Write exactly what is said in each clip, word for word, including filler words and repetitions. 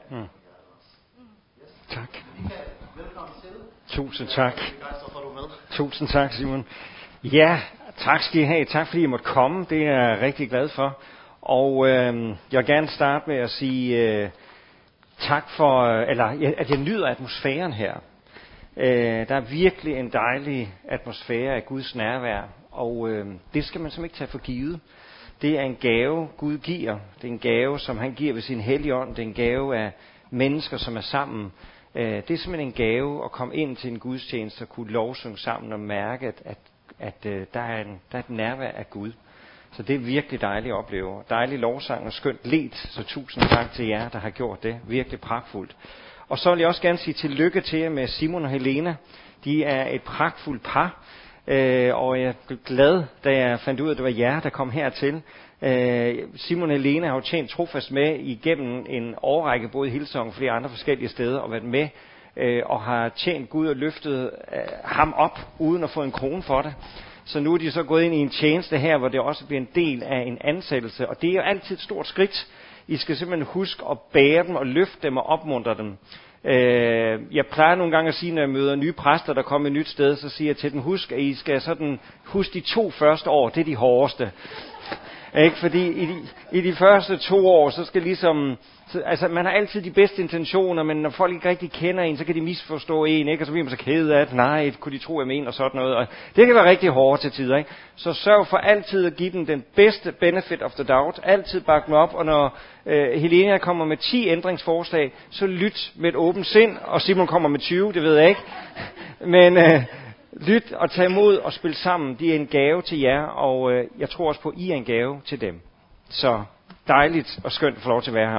Mm. Tak. Tusind tak. Tusind tak, Simon. Ja, tak skal I have. Tak fordi I måtte komme. Det er jeg rigtig glad for. Og øh, jeg vil gerne starte med at sige øh, tak for, eller at jeg nyder atmosfæren her. Øh, der er virkelig en dejlig atmosfære af Guds nærvær, og øh, det skal man simpelthen ikke tage for givet. Det er en gave, Gud giver. Det er en gave, som han giver ved sin hellige ånd. Det er en gave af mennesker, som er sammen. Øh, det er simpelthen en gave at komme ind til en gudstjeneste og kunne lovsynge sammen og mærke, at, at, at øh, der, er en, der er et nærvær af Gud. Så det er virkelig dejligt at opleve. Dejlig lovsang og skønt ledt, så tusind tak til jer, der har gjort det. Virkelig pragtfuldt. Og så vil jeg også gerne sige tillykke til jer med Simon og Helena. De er et pragtfuldt par, øh, og jeg blev glad, da jeg fandt ud af, at det var jer, der kom hertil. Øh, Simon og Helena har jo tjent trofast med igennem en årrække, både i Hillsong og flere andre forskellige steder, og været med øh, og har tjent Gud og løftet øh, ham op, uden at få en krone for det. Så nu er de så gået ind i en tjeneste her, hvor det også bliver en del af en ansættelse, og det er jo altid et stort skridt. I skal simpelthen huske at bære dem og løfte dem og opmuntre dem. Jeg plejer nogle gange at sige, når jeg møder nye præster, der kommer et nyt sted, så siger jeg til dem, husk, at I skal sådan, husk de to første år, det er de hårdeste. Ikke? Fordi i de, i de første to år, så skal ligesom, så, altså man har altid de bedste intentioner, men når folk ikke rigtig kender en, så kan de misforstå en, ikke? Og så bliver man så ked af, at nej, kunne de tro, jeg mener og sådan noget. Og det kan være rigtig hårdt til tider, ikke? Så sørg for altid at give dem den bedste benefit of the doubt. Altid bakke dem op, og når øh, Helena kommer med ti ændringsforslag, så lyt med et åbent sind, og Simon kommer med tyve, det ved jeg ikke. Men øh, lyt og tag imod og spil sammen. De er en gave til jer, og øh, jeg tror også på, at I er en gave til dem. Så dejligt og skønt at få lov til at være her.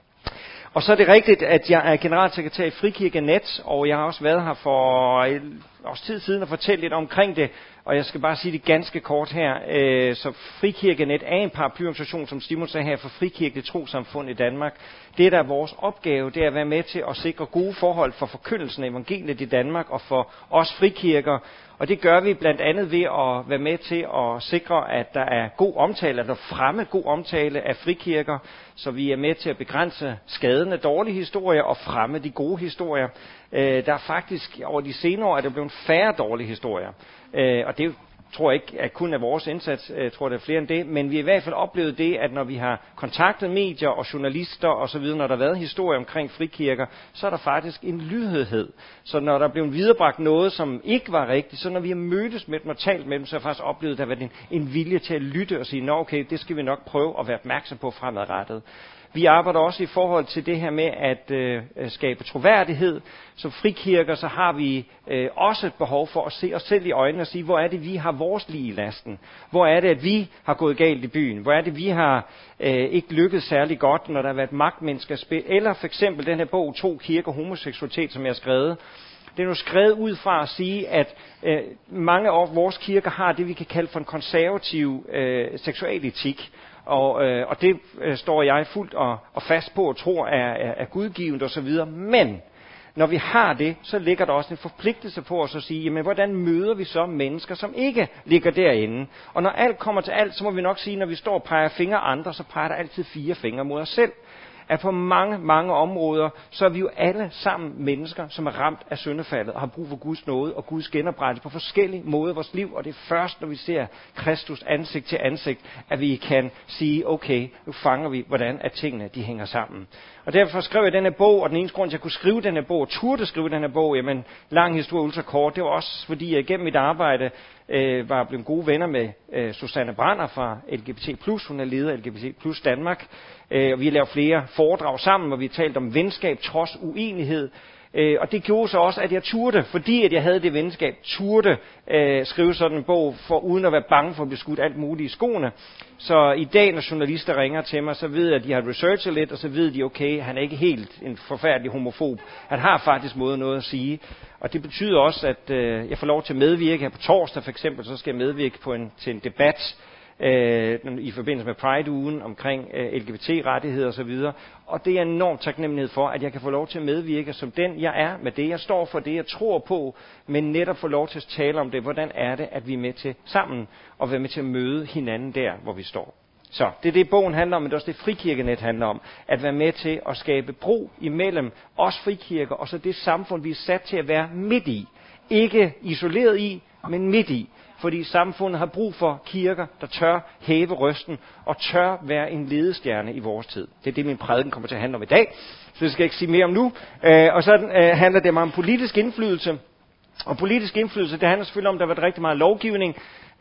Og så er det rigtigt, at jeg er generalsekretær i Frikirke Net, og jeg har også været her for et års tid siden og fortælle lidt omkring det. Og jeg skal bare sige det ganske kort her. Så Frikirke Net er en paraplyorganisation, som Simon sagde her, for frikirkeligt trossamfund i Danmark. Det, der er vores opgave, det er at være med til at sikre gode forhold for forkyndelsen af evangeliet i Danmark og for os frikirker. Og det gør vi blandt andet ved at være med til at sikre, at der er god omtale, eller fremme god omtale af frikirker, så vi er med til at begrænse skaden af dårlige historier og fremme de gode historier. Der er faktisk over de senere år, at der er blevet færre dårlige historier. Og det tror jeg ikke er kun af vores indsats, jeg tror det er flere end det, men vi har i hvert fald oplevet det, at når vi har kontaktet medier og journalister og så videre, når der har været historier omkring frikirker, så er der faktisk en lydhørhed. Så når der er blevet viderebragt noget, som ikke var rigtigt, så når vi har mødtes med dem og talt med dem, så har jeg faktisk oplevet, at der har været en, en vilje til at lytte og sige, nå okay, det skal vi nok prøve at være opmærksom på fremadrettet. Vi arbejder også i forhold til det her med at øh, skabe troværdighed. Som frikirker, så har vi øh, også et behov for at se os selv i øjnene og sige, hvor er det, vi har vores lig i lasten? Hvor er det, at vi har gået galt i byen? Hvor er det, vi har øh, ikke lykkedes særlig godt, når der har været magtmennesker spil? Eller for eksempel den her bog, To kirker homoseksualitet, som jeg har skrevet. Det er jo skrevet ud fra at sige, at øh, mange af vores kirker har det, vi kan kalde for en konservativ øh, seksualetik. Og, øh, og det øh, står jeg fuldt og, og fast på og tror er, er, er gudgivende osv. Men når vi har det, så ligger der også en forpligtelse på os at sige, jamen hvordan møder vi så mennesker, som ikke ligger derinde? Og når alt kommer til alt, så må vi nok sige, når vi står og peger fingre andre, så peger der altid fire fingre mod os selv. At på mange, mange områder, så er vi jo alle sammen mennesker, som er ramt af syndefaldet og har brug for Guds nåde og Guds genoprettelse på forskellige måder i vores liv. Og det er først, når vi ser Kristus ansigt til ansigt, at vi kan sige, okay, nu fanger vi, hvordan at tingene de hænger sammen. Og derfor skrev jeg den her bog, og den eneste grund til, at jeg kunne skrive den her bog, og turde skrive den her bog, jamen lang historie, ultra kort, det var også fordi, jeg gennem mit arbejde øh, var blevet gode venner med øh, Susanne Brander fra L G B T plus. Hun er leder af L G B T plus Danmark. Øh, og vi har lavet flere foredrag sammen, hvor vi har talt om venskab trods uenighed. Øh, og det gjorde så også, at jeg turde, fordi at jeg havde det venskab, turde øh, skrive sådan en bog, for uden at være bange for at blive skudt alt muligt i skoene. Så i dag, når journalister ringer til mig, så ved jeg, at de har researchet lidt, og så ved de, okay, han er ikke helt en forfærdelig homofob. Han har faktisk måde noget at sige. Og det betyder også, at øh, jeg får lov til at medvirke her på torsdag, for eksempel, så skal jeg medvirke på en, til en debat, Øh, i forbindelse med Pride-ugen omkring øh, L G B T-rettigheder og så videre. Og det er en enorm taknemmelighed for, at jeg kan få lov til at medvirke som den, jeg er, med det, jeg står for, det, jeg tror på, men netop få lov til at tale om det. Hvordan er det, at vi er med til sammen og være med til at møde hinanden der, hvor vi står. Så det er det, bogen handler om, men det er også det, Frikirkenet handler om. At være med til at skabe bro imellem os frikirker, og så det samfund, vi er sat til at være midt i. Ikke isoleret i, men midt i. Fordi samfundet har brug for kirker, der tør hæve røsten og tør være en ledestjerne i vores tid. Det er det, min prædiken kommer til at handle om i dag. Så det skal jeg ikke sige mere om nu. Øh, og så øh, handler det om politisk indflydelse. Og politisk indflydelse, det handler selvfølgelig om, at der har været rigtig meget lovgivning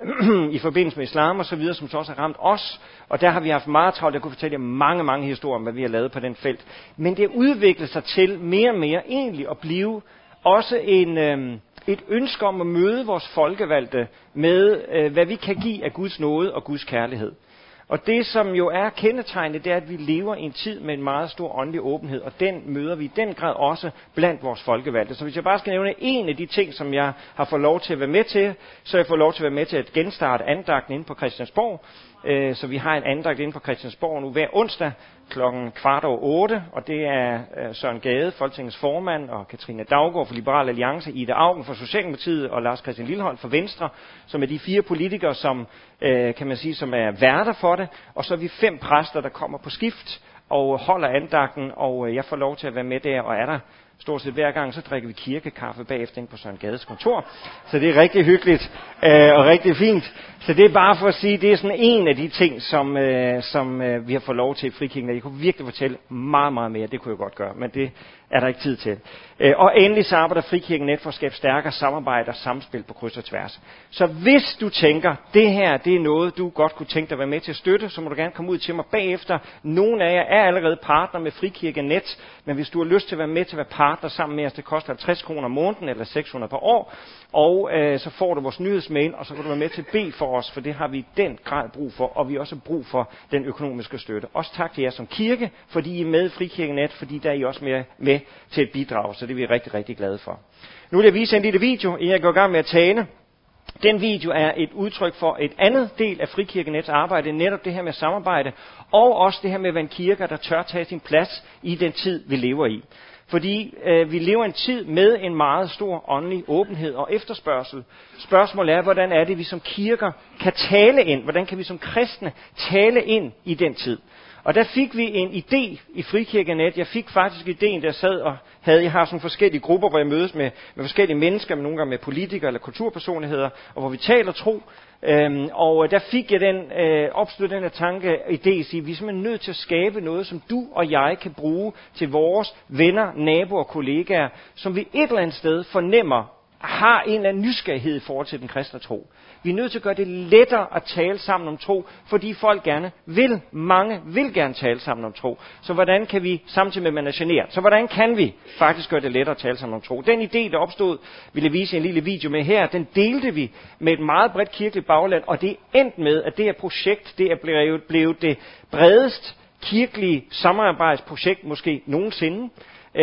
i forbindelse med islam og så videre, som så også har ramt os. Og der har vi haft meget travlt. Jeg kunne fortælle jer mange, mange historier om, hvad vi har lavet på den felt. Men det udvikler sig til mere og mere egentlig at blive også en, øh, et ønske om at møde vores folkevalgte med, øh, hvad vi kan give af Guds nåde og Guds kærlighed. Og det, som jo er kendetegnet, det er, at vi lever i en tid med en meget stor åndelig åbenhed, og den møder vi i den grad også blandt vores folkevalgte. Så hvis jeg bare skal nævne en af de ting, som jeg har fået lov til at være med til, så har jeg fået lov til at være med til at genstarte andagten inde på Christiansborg. Så vi har en andagt inde på Christiansborg nu hver onsdag klokken kvart over otte, og det er Søren Gade, Folketingets formand, og Katrine Daugaard fra Liberal Alliance, Ida Auken fra Socialdemokratiet og Lars Christian Lilleholdt fra Venstre, som er de fire politikere, som kan man sige, som er værter for det, og så er vi fem præster, der kommer på skift og holder andagten, og jeg får lov til at være med der, og er der stort set hver gang, så drikker vi kirkekaffe bagefter ind på Søren Gades kontor. Så det er rigtig hyggeligt øh, og rigtig fint. Så det er bare for at sige, det er sådan en af de ting, som, øh, som øh, vi har fået lov til i Frikirken. Jeg kunne virkelig fortælle meget, meget mere. Det kunne jeg godt gøre, men det er der ikke tid til. Øh, og endelig så arbejder Frikirkenet for at skabe stærkere samarbejde og samspil på kryds og tværs. Så hvis du tænker, det her det er noget, du godt kunne tænke dig at være med til at støtte, så må du gerne komme ud til mig bagefter. Nogle af jer er allerede partner med Frikirkenet, men hvis du har lyst til at være med til at være partner sammen med os, det koster halvtreds kroner om måneden eller seks hundrede per år, og øh, så får du vores nyhedsmail, og så kan du være med til at bede for os, for det har vi i den grad brug for, og vi har også brug for den økonomiske støtte. Også tak til jer som kirke, fordi I er med i Frikirkenet, fordi der er I også med, med til et bidrag, så det er vi rigtig, rigtig glade for. Nu vil jeg vise en lille video, inden jeg går i gang med at tale. Den video er et udtryk for et andet del af Frikirkenets arbejde, netop det her med samarbejde, og også det her med at være en kirke, der tør tage sin plads i den tid, vi lever i. Fordi øh, vi lever en tid med en meget stor åndelig åbenhed og efterspørgsel. Spørgsmålet er, hvordan er det, vi som kirker kan tale ind? Hvordan kan vi som kristne tale ind i den tid? Og der fik vi en idé i Frikirkenet. Jeg fik faktisk idéen, der sad og havde, jeg har sådan forskellige grupper, hvor jeg mødes med, med forskellige mennesker, men nogle gange med politikere eller kulturpersonligheder, og hvor vi taler tro. Øhm, og der fik jeg den, øh, opstod den her tanke, idé, at sige, vi er simpelthen nødt til at skabe noget, som du og jeg kan bruge til vores venner, naboer og kollegaer, som vi et eller andet sted fornemmer, har en eller anden nysgerrighed i forhold til den kristne tro. Vi er nødt til at gøre det lettere at tale sammen om tro, fordi folk gerne vil, mange vil gerne tale sammen om tro. Så hvordan kan vi, samtidig med at man er generet, så hvordan kan vi faktisk gøre det lettere at tale sammen om tro? Den idé, der opstod, vil jeg vise en lille video med her, den delte vi med et meget bredt kirkeligt bagland, og det er endt med, at det her projekt, det er blevet, blevet det bredest kirkelige samarbejdsprojekt måske nogensinde.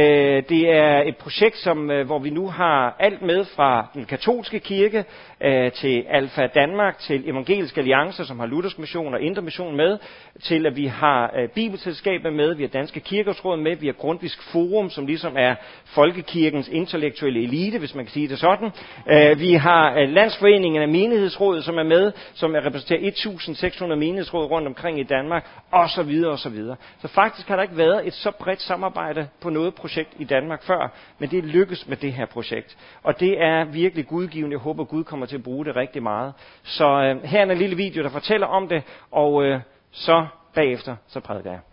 Det er et projekt, som, hvor vi nu har alt med fra den katolske kirke til Alfa Danmark, til Evangeliske Alliancer, som har Luthersk Mission og Indre Mission med, til at vi har Bibelselskabet med, vi har Danske Kirkeråd med, vi har Grundtvigs Forum, som ligesom er folkekirkens intellektuelle elite, hvis man kan sige det sådan. Vi har Landsforeningen af Menighedsrådet, som er med, som repræsenterer et tusind seks hundrede menighedsråd rundt omkring i Danmark, og så videre og så videre. Så faktisk har der ikke været et så bredt samarbejde på noget projekt i Danmark før, men det lykkes med det her projekt. Og det er virkelig gudgivende. Jeg håber, Gud kommer til at bruge det rigtig meget. Så øh, her er en lille video, der fortæller om det, og øh, så bagefter, så prædiker jeg.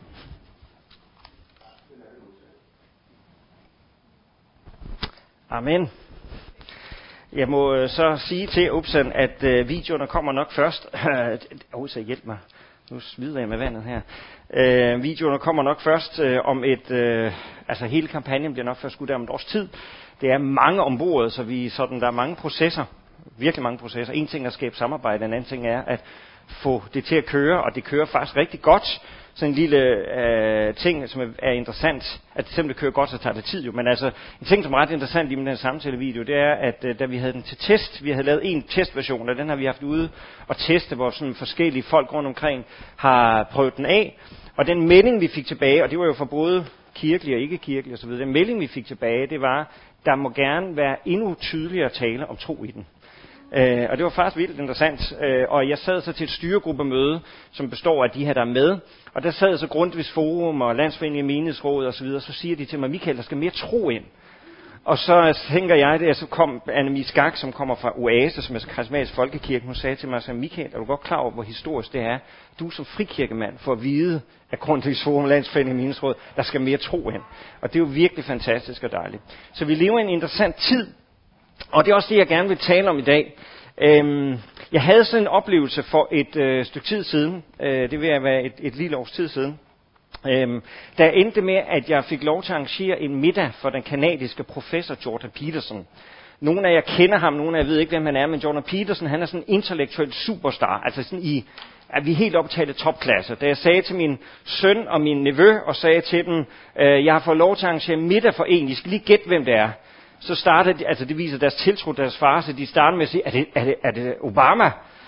Amen. Jeg må øh, så sige til Upsen, at øh, videoerne kommer nok først. Åh, så hjælp mig. Nu smider jeg med vandet her. Øh, videoerne kommer nok først øh, om et... Øh, altså hele kampagnen bliver nok først skudt om et års tid. Det er mange ombord, så vi sådan, der er mange processer. Virkelig mange processer. En ting er at skabe samarbejde, en anden ting er at få det til at køre, og det kører faktisk rigtig godt. Sådan en lille øh, ting, som er interessant, at selvom det kører godt, så tager det tid jo. Men altså, en ting, som er ret interessant i den her samtalevideo, det er, at øh, da vi havde den til test, vi havde lavet en testversion, og den har vi haft ude og teste, hvor sådan forskellige folk rundt omkring har prøvet den af. Og den melding, vi fik tilbage, og det var jo for både kirkelige og ikke-kirkelige osv., den melding, vi fik tilbage, det var, der må gerne være endnu tydeligere tale om tro i den. Øh, og det var faktisk vildt interessant. Øh, og jeg sad så til et styregruppemøde, som består af de her, der er med. Og der sad så Grundtvigs Forum og Landsforeningen Menighedsråd og så videre. Så siger de til mig, Michael, der skal mere tro ind. Og så tænker jeg det, at så kom Annemie Skak, som kommer fra Oase, som er så karismatisk folkekirke. Hun sagde til mig, så Michael, er du godt klar over, hvor historisk det er? Du som frikirkemand får at vide af Grundtvigs Forum og Landsforeningen Menighedsråd, der skal mere tro ind. Og det er jo virkelig fantastisk og dejligt. Så vi lever i en interessant tid. Og det er også det, jeg gerne vil tale om i dag. Øhm, jeg havde sådan en oplevelse for et øh, stykke tid siden. Øh, det vil jeg være et, et lille års tid siden. Øhm, der endte med, at jeg fik lov til at arrangere en middag for den kanadiske professor Jordan Peterson. Nogle af jer kender ham, nogle af jer ved ikke, hvem han er, men Jordan Peterson, han er sådan en intellektuel superstar. Altså sådan i, at vi er helt optaget topklasse. Da jeg sagde til min søn og min nevø, og sagde til dem, øh, jeg har fået lov til at arrangere middag for en, I skal lige gætte, hvem det er. Så startede de, altså det viser deres tiltro, deres far, så de startede med at sige, er det, er det, er det Obama?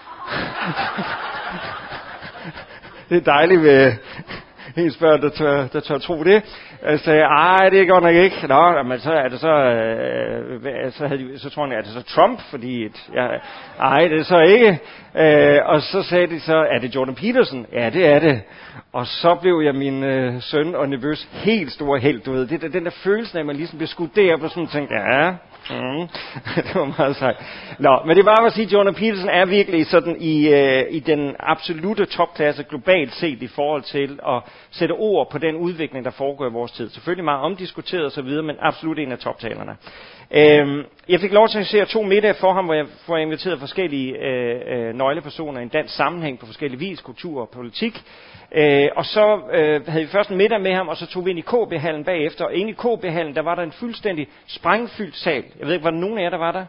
Det er dejligt ved ens børn, der tør, der tør tro det. Jeg sagde, ej, det er godt nok ikke. Nå, men så er det så, øh, så, havde de, så tror jeg, er det så Trump, fordi, et, ja, ej, det er så ikke. Øh, og så sagde de så, er det Jordan Peterson? Ja, det er det. Og så blev jeg min øh, søn og nevøs helt store held, du ved. Det der, den der følelse af, at man ligesom blev skudt derop og sådan tænkte, ja, mm. Det var meget sejt. Nå, men det var bare at sige, at Jordan Peterson er virkelig sådan i, øh, i den absolute topklasse globalt set i forhold til at sætte ord på den udvikling, der foregår i vores tid. Selvfølgelig meget omdiskuteret og så videre, men absolut en af toptalerne. Øhm, jeg fik lov til at se to middage for ham, hvor jeg, hvor jeg inviterede forskellige øh, øh, nøglepersoner i en dansk sammenhæng på forskellige vis, kultur og politik. Øh, og så øh, havde vi først en middag med ham, og så tog vi ind i K B-hallen bagefter. Og inde i K B-hallen, der var der en fuldstændig sprængfyldt sal. Jeg ved ikke, var der nogen af jer, der var der?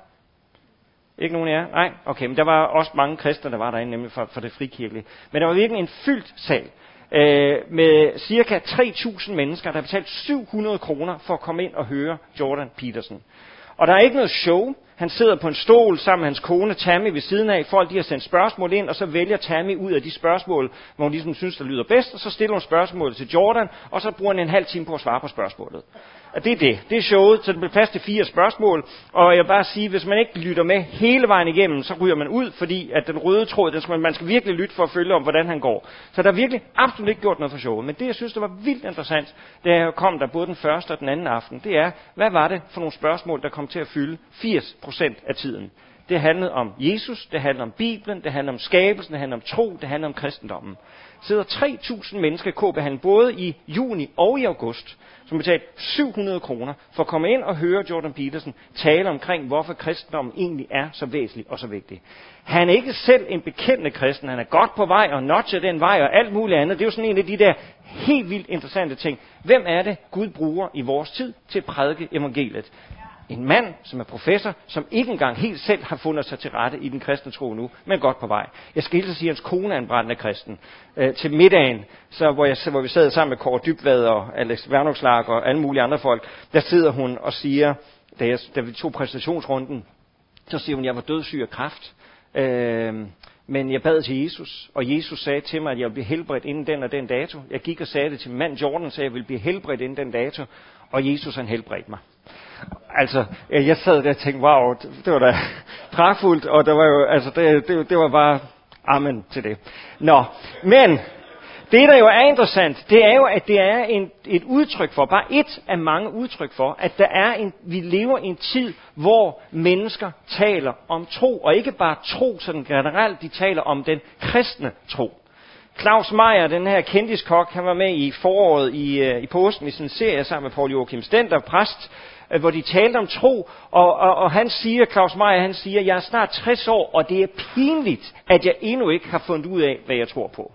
Ikke nogen af jer? Nej? Okay, men der var også mange kristne, der var derinde, nemlig for, for det frikirkelige. Men der var virkelig en fyldt sal. Øh, med cirka tre tusind mennesker, der har betalt syv hundrede kroner for at komme ind og høre Jordan Peterson. Og der er ikke noget show. Han sidder på en stol sammen med hans kone Tammy ved siden af. Folk de har sendt spørgsmål ind, og så vælger Tammy ud af de spørgsmål, hvor hun ligesom synes, der lyder bedst. Og så stiller hun spørgsmålet til Jordan, og så bruger han en halv time på at svare på spørgsmålet. Og det er det. Det er showet, så det bliver plads til fire spørgsmål. Og jeg vil bare sige, hvis man ikke lytter med hele vejen igennem, så ryger man ud, fordi at den røde tråd, den skal man, man skal virkelig lytte for at følge om, hvordan han går. Så der er virkelig absolut ikke gjort noget for showet. Men det, jeg synes, der var vildt interessant, da jeg kom der både den første og den anden aften, det er, hvad var det for nogle spørgsmål, der kom til at fylde firs procent af tiden? Det handlede om Jesus, det handlede om Bibelen, det handlede om skabelsen, det handlede om tro, det handlede om kristendommen. Der sidder tre tusind mennesker i K B-hallen, både i juni og i august, som betalte syv hundrede kroner for at komme ind og høre Jordan Peterson tale omkring, hvorfor kristendommen egentlig er så væsentlig og så vigtig. Han er ikke selv en bekendende kristen, han er godt på vej og notcher den vej og alt muligt andet. Det er jo sådan en af de der helt vildt interessante ting. Hvem er det, Gud bruger i vores tid til at prædike evangeliet? En mand, som er professor, som ikke engang helt selv har fundet sig til rette i den kristne tro nu, men godt på vej. Jeg skal hilse at sige, at hans kone er en brændende kristen. Øh, til middagen, så, hvor, jeg, hvor vi sad sammen med Kåre Dybvad og Alex Værnokslag og alle mulige andre folk, der sidder hun og siger, da, jeg, da vi tog præsentationsrunden, så siger hun, at jeg var dødssyg af kræft. Øh, men jeg bad til Jesus, og Jesus sagde til mig, at jeg ville blive helbredt inden den og den dato. Jeg gik og sagde det til mand Jordan, så jeg ville blive helbredt inden den dato, og Jesus han helbredte mig. Altså, jeg sad der og tænkte, wow, det var da pragtfuldt, og der var jo, altså, det, det, det var bare amen til det. Nå, men det der jo er interessant, det er jo, at det er en, et udtryk for, bare et af mange udtryk for, at der er en, vi lever i en tid, hvor mennesker taler om tro, og ikke bare tro sådan generelt, de taler om den kristne tro. Claus Meyer, den her kendiskok, han var med i foråret i, i påsken i sådan en serie sammen med Paul Joachim Stender, præst, hvor de talte om tro, og, og, og han siger, Claus Meyer, han siger, jeg er snart tres år, og det er pinligt, at jeg endnu ikke har fundet ud af, hvad jeg tror på.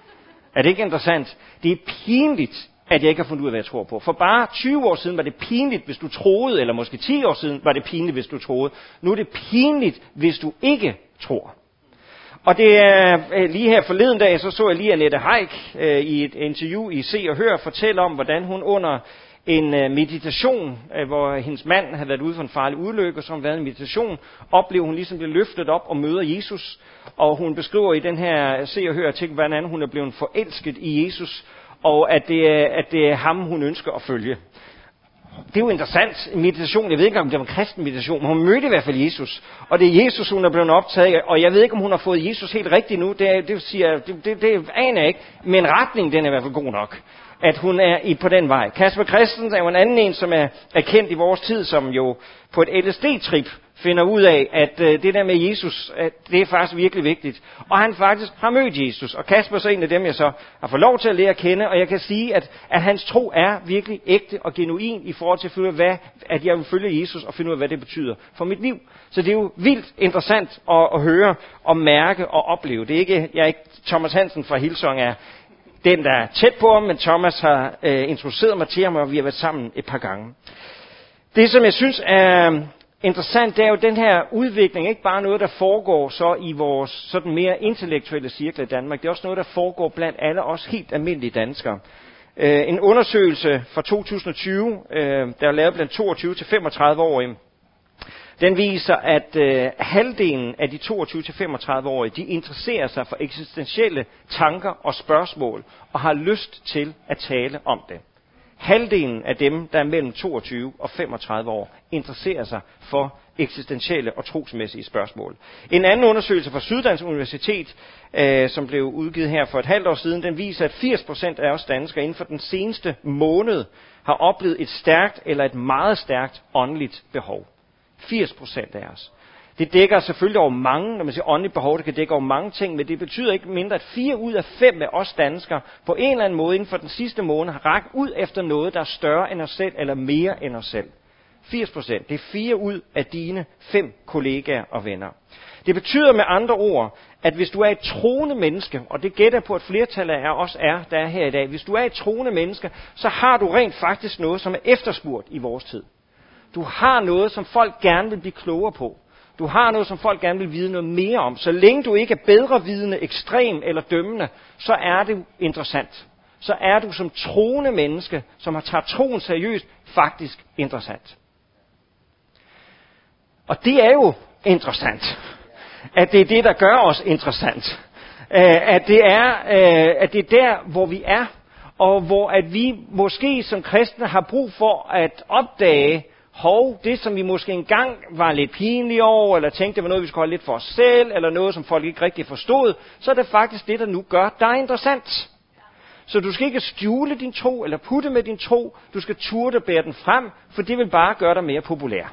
Er det ikke interessant? Det er pinligt, at jeg ikke har fundet ud af, hvad jeg tror på. For bare tyve år siden var det pinligt, hvis du troede, eller måske ti år siden var det pinligt, hvis du troede. Nu er det pinligt, hvis du ikke tror. Og det er lige her forleden dag, så så jeg lige Annette Haik øh, i et interview i Se og Hør fortælle om, hvordan hun under en øh, meditation, øh, hvor hendes mand havde været ude for en farlig ulykke, og som havde været en meditation, oplever hun ligesom bliver løftet op og møder Jesus. Og hun beskriver i den her Se og Hør artikel, hvordan hun er blevet forelsket i Jesus, og at det, er, at det er ham, hun ønsker at følge. det er jo interessant, en meditation, jeg ved ikke om det var en kristen meditation, men hun mødte i hvert fald Jesus, og det er Jesus, hun er blevet optaget af, og jeg ved ikke, om hun har fået Jesus helt rigtigt nu, det, det siger det, det, det aner jeg ikke, men retningen, den er i hvert fald god nok, at hun er i, på den vej. Kasper Christensen er jo en anden en, som er, er kendt i vores tid, som jo på et L S D-trip finder ud af, at øh, det der med Jesus, at det er faktisk virkelig vigtigt. Og han faktisk har mødt Jesus. Og Kasper er så en af dem, jeg så har fået lov til at lære at kende. Og jeg kan sige, at, at hans tro er virkelig ægte og genuin i forhold til at finde ud af, hvad, at jeg vil følge Jesus og finde ud af, hvad det betyder for mit liv. Så det er jo vildt interessant at, at høre og mærke og opleve. Det er ikke, jeg er ikke Thomas Hansen fra Hillsong er den, der er tæt på ham, men Thomas har øh, introduceret mig til ham, og vi har været sammen et par gange. Det, som jeg synes er interessant, det er jo den her udvikling, ikke bare noget, der foregår så i vores sådan mere intellektuelle cirkler i Danmark. Det er også noget, der foregår blandt alle os helt almindelige danskere. Øh, en undersøgelse fra to tusind og tyve, øh, der er lavet blandt toogtyve til femogtredive-årige, den viser, at øh, halvdelen af de toogtyve til femogtredive-årige, de interesserer sig for eksistentielle tanker og spørgsmål, og har lyst til at tale om det. Halvdelen af dem, der er mellem toogtyve og femogtredive år, interesserer sig for eksistentielle og trosmæssige spørgsmål. En anden undersøgelse fra Syddansk Universitet, øh, som blev udgivet her for et halvt år siden, den viser, at firs procent af os danskere inden for den seneste måned har oplevet et stærkt eller et meget stærkt åndeligt behov. firs procent af os. Det dækker selvfølgelig over mange, når man siger åndeligt behov, det kan dække over mange ting, men det betyder ikke mindre, at fire ud af fem af os danskere på en eller anden måde inden for den sidste måned har rakt ud efter noget, der er større end os selv, eller mere end os selv. firs procent. Det er fire ud af dine fem kollegaer og venner. Det betyder med andre ord, at hvis du er et troende menneske, og det gætter på, at flertallet af os er, der er her i dag, hvis du er et troende menneske, så har du rent faktisk noget, som er efterspurgt i vores tid. Du har noget, som folk gerne vil blive klogere på. Du har noget, som folk gerne vil vide noget mere om. Så længe du ikke er bedre vidende, ekstrem eller dømmende, så er det interessant. Så er du som troende menneske, som har taget troen seriøst, faktisk interessant. Og det er jo interessant. At det er det, der gør os interessant. At det er, at det er der, hvor vi er. Og hvor at vi måske som kristne har brug for at opdage, hov, det som vi måske engang var lidt pinlige over, eller tænkte, det var noget, vi skulle holde lidt for os selv, eller noget, som folk ikke rigtig forstod, så er det faktisk det, der nu gør dig interessant. Så du skal ikke skjule din tro, eller putte med din tro, du skal turde bære den frem, for det vil bare gøre dig mere populær.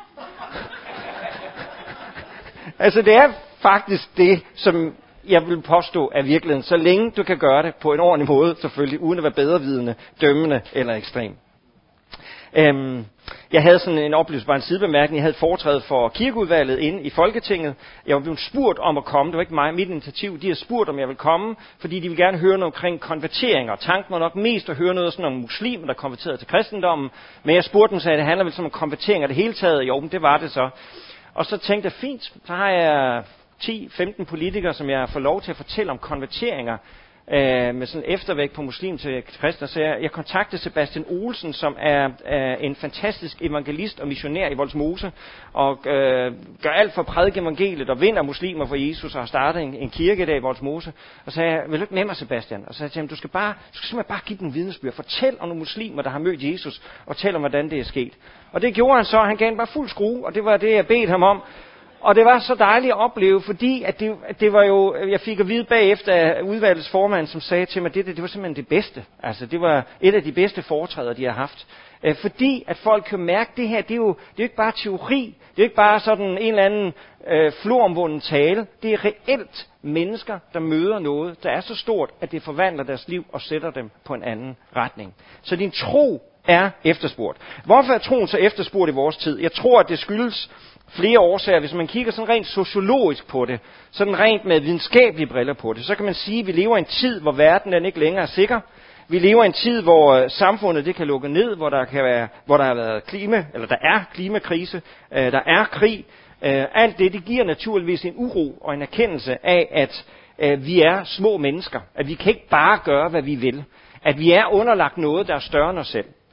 Altså det er faktisk det, som jeg vil påstå er virkeligheden, så længe du kan gøre det på en ordentlig måde, selvfølgelig, uden at være bedrevidende, dømmende eller ekstrem. Øhm, jeg havde sådan en oplevelse, bare en sidebemærkning. Jeg havde et foretræde for kirkeudvalget inde i Folketinget. Jeg var blevet spurgt om at komme. Det var ikke mig, mit initiativ. De har spurgt, om jeg vil komme, fordi de vil gerne høre noget omkring konverteringer. Tanken var nok mest at høre noget sådan om muslimer, der konverterede til kristendommen. Men jeg spurgte dem, så det handler vel sådan om konverteringer det hele taget. Jo, men det var det så. Og så tænkte jeg, fint, så har jeg ti femten politikere, som jeg får lov til at fortælle om konverteringer. Øh, med sådan eftervægt på muslim til kristne, så jeg, jeg kontaktede Sebastian Olsen, som er øh, en fantastisk evangelist og missionær i Vollsmose, og øh, gør alt for at prædike evangeliet, og vinder muslimer for Jesus, og har startet en, en kirke der i Vollsmose. Og så sagde jeg, vil du ikke med mig, Sebastian? Og så sagde jeg, du skal, bare, du skal simpelthen bare give den vidnesbyrd. Fortæl om nogle muslimer, der har mødt Jesus, og fortæl om, hvordan det er sket. Og det gjorde han så, han gav bare fuld skrue, og det var det, jeg bedte ham om. Og det var så dejligt at opleve, fordi at det, at det var jo, jeg fik at vide bagefter af udvalgets formand, som sagde til mig, det, det, det var simpelthen det bedste. Altså det var et af de bedste foretræder, de har haft. Øh, fordi at folk kan mærke, det her, det er jo, det er jo ikke bare teori, det er jo ikke bare sådan en eller anden øh, floromvunden tale. Det er reelt mennesker, der møder noget, der er så stort, at det forvandler deres liv og sætter dem på en anden retning. Så din tro er efterspurgt. Hvorfor er troen så efterspurgt i vores tid? Jeg tror, at det skyldes flere årsager. Hvis man kigger sådan rent sociologisk på det, sådan rent med videnskabelige briller på det, så kan man sige, at vi lever i en tid, hvor verden den ikke længere er sikker. Vi lever i en tid, hvor samfundet det kan lukke ned, hvor der kan være, hvor der har været klima, eller der er klimakrise, øh, der er krig. Øh, alt det, det giver naturligvis en uro og en erkendelse af, at øh, vi er små mennesker. At vi kan ikke bare gøre, hvad vi vil. At vi er underlagt noget, der er større end os selv.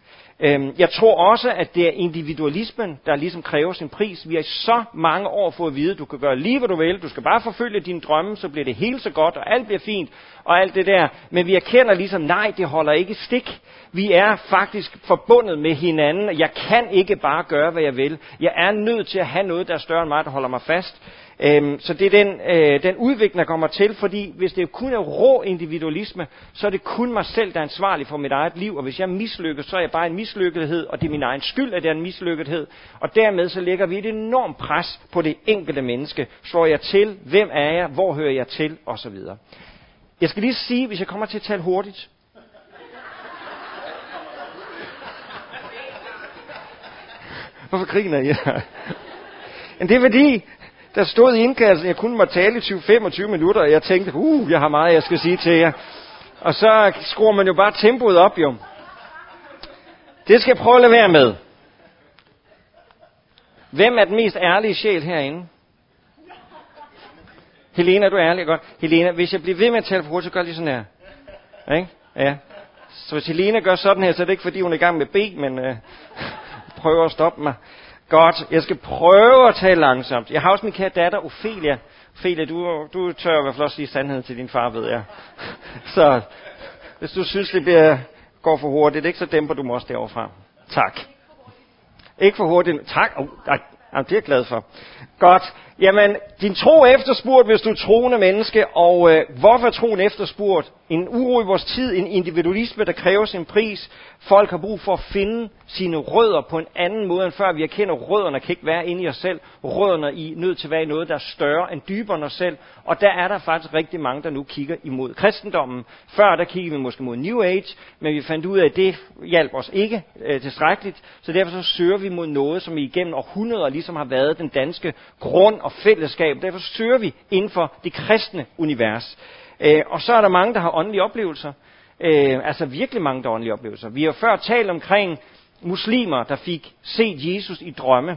Jeg tror også, at det er individualismen, der ligesom kræver sin pris. Vi har i så mange år fået at vide, at du kan gøre lige, hvad du vil. Du skal bare forfølge dine drømme, så bliver det helt så godt, og alt bliver fint, og alt det der. Men vi erkender ligesom, nej, det holder ikke stik. Vi er faktisk forbundet med hinanden. Jeg kan ikke bare gøre, hvad jeg vil. Jeg er nødt til at have noget, der er større end mig, der holder mig fast. Så det er den, øh, den udvikling, der kommer til, fordi hvis det kun er rå individualisme, så er det kun mig selv, der er ansvarlig for mit eget liv, og hvis jeg mislykkes, så er jeg bare en mislykkethed, og det er min egen skyld, at det er en mislykkethed, og dermed så lægger vi et enormt pres på det enkelte menneske. Slår jeg til? Hvem er jeg? Hvor hører jeg til? Og så videre. Jeg skal lige sige, hvis jeg kommer til at tale hurtigt. Hvorfor griner I? Men det er fordi, der stod i indkaldelsen, jeg kun måtte tale i tyve til femogtyve minutter, og jeg tænkte, uh, jeg har meget, jeg skal sige til jer. Og så skruer man jo bare tempoet op, jo. Det skal jeg prøve at lade være med. Hvem er den mest ærlige sjæl herinde? Helena, du er ærlig, godt. Helena, hvis jeg bliver ved med at tale for hurtigt, så gør jeg lige sådan her. Ikke? Ja. Så hvis Helena gør sådan her, så er det ikke fordi, hun er i gang med B, men øh, prøver at stoppe mig. Godt, jeg skal prøve at tale langsomt. Jeg har også min kære datter, Ophelia. Ophelia, du, du tør i hvert fald også sige sandheden til din far, ved jeg. Så hvis du synes, det bliver, går for hurtigt, ikke, så dæmper du mig også deroverfra. Tak. Ikke for hurtigt. Tak. Oh, det er jeg glad for. Godt. Jamen, din tro er efterspurgt, hvis du er troende menneske. Og øh, hvorfor er troen efterspurgt? En uro i vores tid, en individualisme, der kræver sin pris. Folk har brug for at finde sine rødder på en anden måde end før. Vi erkender, at rødderne kan ikke være inde i os selv. Rødderne er nødt til at være i noget, der er større end dybere end os selv. Og der er der faktisk rigtig mange, der nu kigger imod kristendommen. Før der kiggede vi måske mod New Age, men vi fandt ud af, at det hjalp os ikke øh, tilstrækkeligt. Så derfor så søger vi mod noget, som igennem århundreder ligesom har været den danske grund og fællesskab. Derfor søger vi inden for det kristne univers. Øh, og så er der mange, der har åndelige oplevelser. Øh, altså virkelig mange, der har åndelige oplevelser. Vi har før talt omkring muslimer, der fik set Jesus i drømme.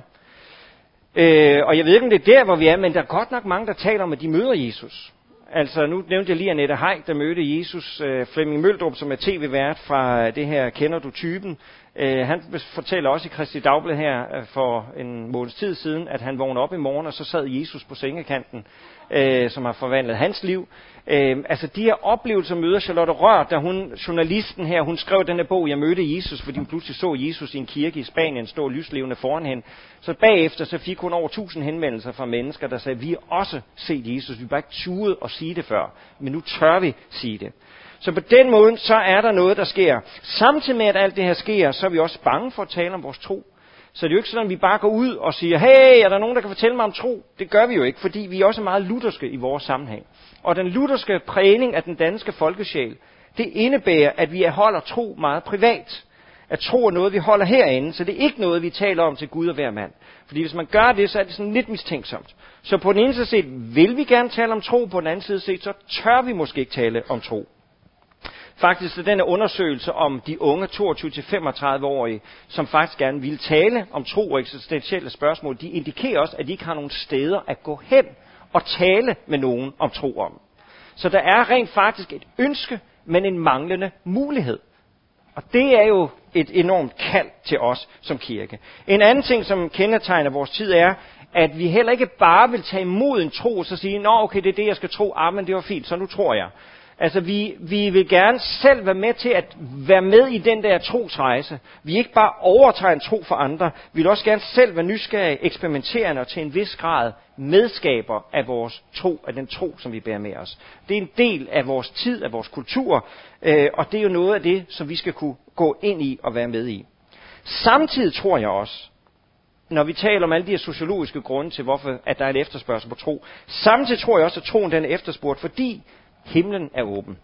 Øh, og jeg ved ikke, om det er der, hvor vi er, men der er godt nok mange, der taler om, at de møder Jesus. Altså, nu nævnte jeg lige Annette Heick, der mødte Jesus. Øh, Flemming Møldrup, som er tv-vært fra det her Kender du typen? Øh, han fortæller også i Kristi Dagblad her øh, for en måneds tid siden, at han vågnede op i morgen, og så sad Jesus på sengekanten, øh, som har forvandlet hans liv. Øh, altså, de her oplevelser møder Charlotte Rør, da hun, journalisten her, hun skrev den her bog, Jeg mødte Jesus, fordi hun pludselig så Jesus i en kirke i Spanien, stå lyslevende foran hende. Så bagefter så fik hun over tusind henvendelser fra mennesker, der sagde, vi har også set Jesus, vi har bare ikke turet at sige det før, men nu tør vi sige det. Så på den måde, så er der noget, der sker. Samtidig med, at alt det her sker, så er vi også bange for at tale om vores tro. Så det er jo ikke sådan, at vi bare går ud og siger, hey, er der nogen, der kan fortælle mig om tro? Det gør vi jo ikke, fordi vi er også meget lutherske i vores sammenhæng. Og den lutherske prægning af den danske folkesjæl, det indebærer, at vi holder tro meget privat. At tro er noget, vi holder herinde, så det er ikke noget, vi taler om til Gud og hver mand. Fordi hvis man gør det, så er det sådan lidt mistænksomt. Så på den ene side set vil vi gerne tale om tro, på den anden side set, så tør vi måske ikke tale om tro. Faktisk er den undersøgelse om de unge toogtyve til femogtredive-årige, som faktisk gerne vil tale om tro og eksistentielle spørgsmål, de indikerer også, at de ikke har nogen steder at gå hen og tale med nogen om tro om. Så der er rent faktisk et ønske, men en manglende mulighed. Og det er jo et enormt kald til os som kirke. En anden ting, som kendetegner vores tid, er, at vi heller ikke bare vil tage imod en tro, og så sige, nå okay, det er det, jeg skal tro, ah, men det var fint, så nu tror jeg. Altså, vi, vi vil gerne selv være med til at være med i den der trosrejse. Vi er ikke bare overtager en tro for andre. Vi vil også gerne selv være nysgerrige, eksperimenterende og til en vis grad medskaber af vores tro, af den tro, som vi bærer med os. Det er en del af vores tid, af vores kultur, øh, og det er jo noget af det, som vi skal kunne gå ind i og være med i. Samtidig tror jeg også, når vi taler om alle de her sociologiske grunde til, hvorfor at der er en efterspørgsel på tro, samtidig tror jeg også, at troen den er efterspurgt, fordi himlen er åben.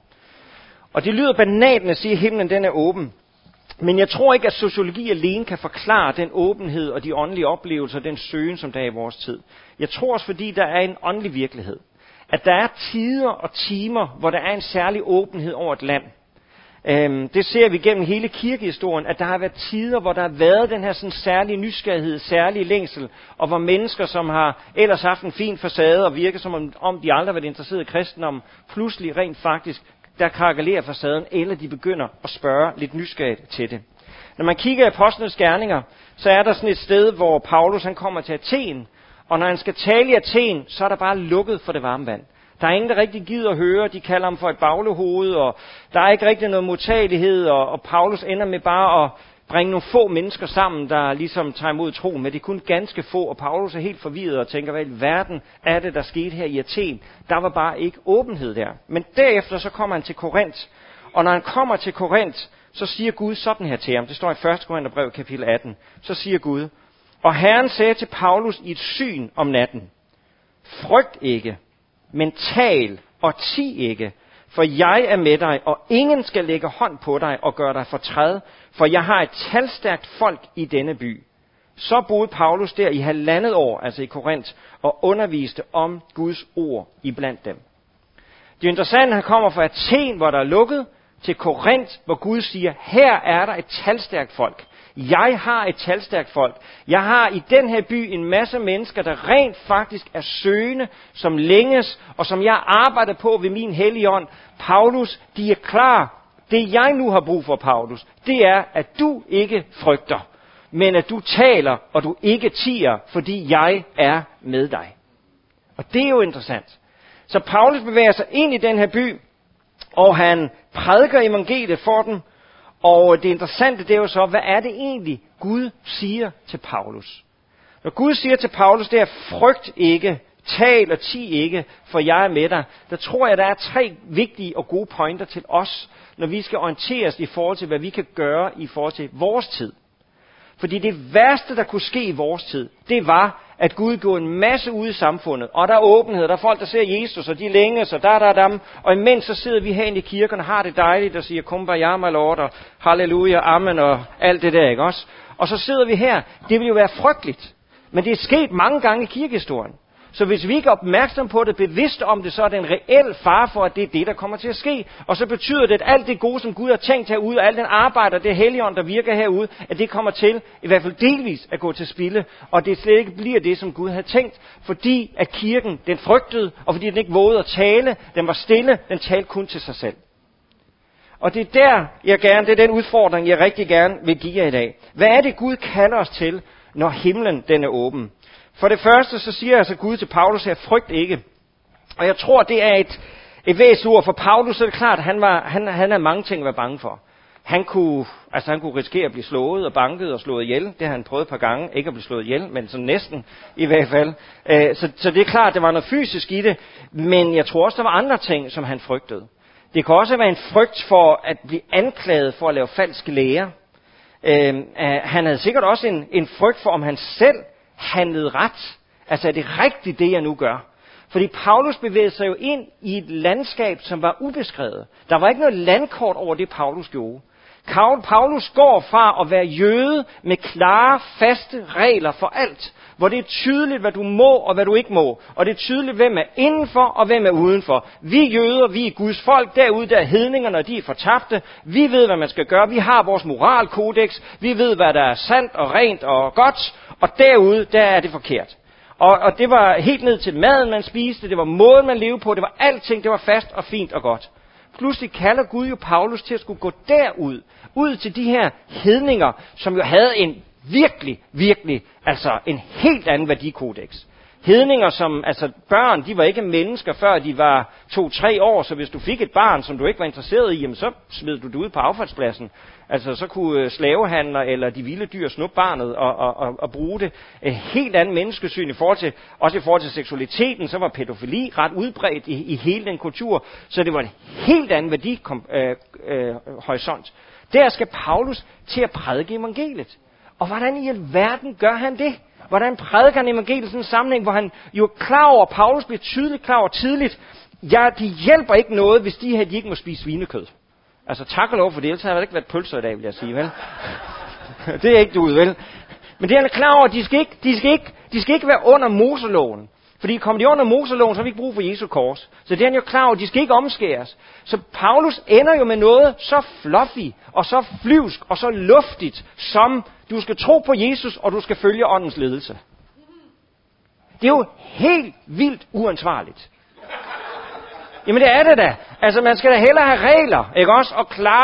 Og det lyder banalt at sige, at himlen den er åben. Men jeg tror ikke, at sociologi alene kan forklare den åbenhed og de åndelige oplevelser, den søgen, som der er i vores tid. Jeg tror også, fordi der er en åndelig virkelighed. At der er tider og timer, hvor der er en særlig åbenhed over et land. Øhm, det ser vi gennem hele kirkehistorien, at der har været tider, hvor der har været den her sådan særlige nysgerrighed, særlige længsel, og hvor mennesker, som har ellers haft en fin facade og virker som om, om de aldrig har været interesseret i kristendom, pludselig rent faktisk, der krakelerer facaden, eller de begynder at spørge lidt nysgerrigt til det. Når man kigger i Apostlenes Gerninger, så er der sådan et sted, hvor Paulus han kommer til Athen, og når han skal tale i Athen, så er der bare lukket for det varme vand. Der er ingen, der rigtig gider at høre, de kalder ham for et baglehoved, og der er ikke rigtig noget modtagelighed, og, og Paulus ender med bare at bringe nogle få mennesker sammen, der ligesom tager imod troen, men det er kun ganske få, og Paulus er helt forvirret og tænker, hvad i verden er det, der skete her i Athen? Der var bare ikke åbenhed der. Men derefter så kommer han til Korinth, og når han kommer til Korinth, så siger Gud sådan her til ham, det står i første Korintherbrev kapitel atten, så siger Gud, og Herren sagde til Paulus i et syn om natten, frygt ikke, men tal og ti ikke, for jeg er med dig, og ingen skal lægge hånd på dig og gøre dig fortræd, for jeg har et talstærkt folk i denne by. Så boede Paulus der i halvandet år, altså i Korinth, og underviste om Guds ord iblandt dem. Det er interessant, at han kommer fra Athen, hvor der er lukket, til Korinth, hvor Gud siger, her er der et talstærkt folk. Jeg har et talstærkt folk. Jeg har i den her by en masse mennesker, der rent faktisk er søgende, som længes, og som jeg arbejder på ved min hellige ånd. Paulus, de er klar. Det jeg nu har brug for, Paulus, det er, at du ikke frygter, men at du taler, og du ikke tier, fordi jeg er med dig. Og det er jo interessant. Så Paulus bevæger sig ind i den her by, og han prædiker evangeliet for dem. Og det interessante, det er jo så, hvad er det egentlig, Gud siger til Paulus? Når Gud siger til Paulus, det er, frygt ikke, tal og ti ikke, for jeg er med dig. Der tror jeg, der er tre vigtige og gode pointer til os, når vi skal orienteres i forhold til, hvad vi kan gøre i forhold til vores tid. Fordi det værste, der kunne ske i vores tid, det var, at Gud går en masse ud i samfundet, og der er åbenhed, der er folk, der ser Jesus, og de længes, og der, der, der, og imens så sidder vi herinde i kirken og har det dejligt, og siger, kumbaya, my lord, og halleluja, amen, og alt det der, ikke også? Og så sidder vi her, det vil jo være frygteligt, men det er sket mange gange i kirkehistorien. Så hvis vi ikke er opmærksom på det, bevidste om det, så er det en reel fare for, at det er det, der kommer til at ske. Og så betyder det, at alt det gode, som Gud har tænkt herude, og alt den arbejde og det helligånd, der virker herude, at det kommer til, i hvert fald delvis, at gå til spilde. Og det slet ikke bliver det, som Gud havde tænkt, fordi at kirken, den frygtede, og fordi den ikke vågede at tale, den var stille, den talte kun til sig selv. Og det er der, jeg gerne, det er den udfordring, jeg rigtig gerne vil give jer i dag. Hvad er det, Gud kalder os til, når himlen den er åben? For det første, så siger altså Gud til Paulus her, frygt ikke. Og jeg tror, det er et, et væsord. For Paulus er det klart, at han, var, han, han havde mange ting at være bange for. Han kunne, altså han kunne risikere at blive slået og banket og slået ihjel. Det har han prøvet et par gange. Ikke at blive slået ihjel, men sådan næsten i hvert fald. Så, så det er klart, at der var noget fysisk i det. Men jeg tror også, der var andre ting, som han frygtede. Det kan også være en frygt for at blive anklaget for at lave falske læger. Han havde sikkert også en, en frygt for, om han selv handlede ret. Altså er det rigtigt, det jeg nu gør? Fordi Paulus bevægede sig jo ind i et landskab, som var ubeskrevet. Der var ikke noget landkort over det, Paulus gjorde. Paulus går fra at være jøde med klare, faste regler for alt. Hvor det er tydeligt, hvad du må og hvad du ikke må. Og det er tydeligt, hvem er indenfor og hvem er udenfor. Vi jøder, vi er Guds folk. Derude der er hedningerne, og de er fortabte. Vi ved, hvad man skal gøre. Vi har vores moralkodex. Vi ved, hvad der er sandt og rent og godt. Og derude, der er det forkert. Og, og det var helt ned til maden, man spiste. Det var måden, man levede på. Det var alting. Det var fast og fint og godt. Pludselig kalder Gud jo Paulus til at skulle gå derud. Ud til de her hedninger, som jo havde en virkelig, virkelig, altså en helt anden værdikodex. Hedninger som, altså børn, de var ikke mennesker, før de var to-tre år, så hvis du fik et barn, som du ikke var interesseret i, jamen så smed du det ud på affaldspladsen. Altså så kunne slavehandler eller de vilde dyr snuppe barnet og, og, og, og bruge det. Et helt andet menneskesyn i forhold til, også i forhold til seksualiteten, så var pædofili ret udbredt i, i hele den kultur, så det var en helt anden værdihorisont. Der skal Paulus til at prædike evangeliet. Og hvordan i alverden gør han det? Hvordan prædiker han evangeliet i sådan en sammenhæng, hvor han jo er klar over, Paulus bliver tydeligt klar over tidligt, ja, de hjælper ikke noget, hvis de her de ikke må spise svinekød. Altså tak og lov for det, ellers har det ikke været pølser i dag, vil jeg sige, vel? Det er ikke du, vel? Men det er han klar over, de skal ikke, de skal ikke, de skal ikke være under Moseloven. Fordi kommer de under Moseloven, så har vi ikke brug for Jesu kors. Så det er han jo klar over, de skal ikke omskæres. Så Paulus ender jo med noget så fluffy, og så flyvsk, og så luftigt, som du skal tro på Jesus, og du skal følge åndens ledelse. Det er jo helt vildt uansvarligt. Jamen det er det da. Altså man skal da hellere have regler, ikke også? Og klare,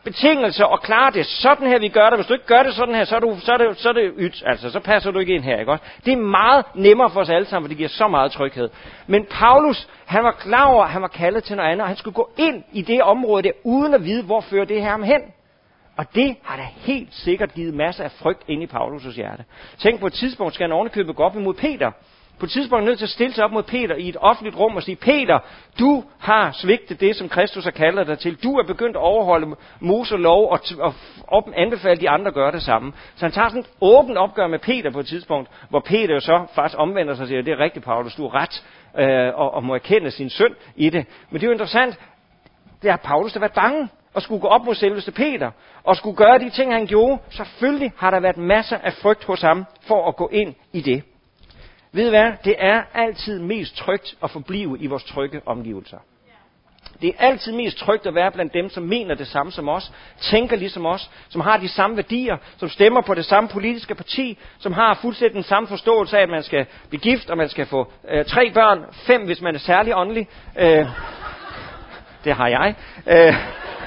betingelser og klare det. Sådan her vi gør det. Hvis du ikke gør det sådan her, så er, du, så er det, så er det ydt. Altså, så passer du ikke ind her, ikke også? Det er meget nemmere for os alle sammen, for det giver så meget tryghed. Men Paulus, han var klar over, at han var kaldet til noget andet, og han skulle gå ind i det område der, uden at vide, hvor fører det her ham hen. Og det har da helt sikkert givet masser af frygt ind i Paulus' hjerte. Tænk, på et tidspunkt skal han ovenikøbet gå op imod Peter. På et tidspunkt er han nødt til at stille sig op mod Peter i et offentligt rum og sige, Peter, du har svigtet det, som Kristus har kaldet dig til. Du er begyndt at overholde Mose lov og, t- og op- anbefale de andre at gøre det samme. Så han tager sådan et åbent opgør med Peter på et tidspunkt, hvor Peter jo så faktisk omvender sig og siger, det er rigtigt, Paulus, du har ret, øh, og, og må erkende sin synd i det. Men det er jo interessant, det har Paulus der været bange og skulle gå op mod selveste Peter, og skulle gøre de ting, han gjorde. Selvfølgelig har der været masser af frygt hos ham for at gå ind i det. Ved I hvad? Det er altid mest trygt at forblive i vores trygge omgivelser. Det er altid mest trygt at være blandt dem, som mener det samme som os, tænker ligesom os, som har de samme værdier, som stemmer på det samme politiske parti, som har fuldstændig den samme forståelse af, at man skal blive gift, og man skal få øh, tre børn, fem hvis man er særlig åndelig. Øh, det har jeg. Øh,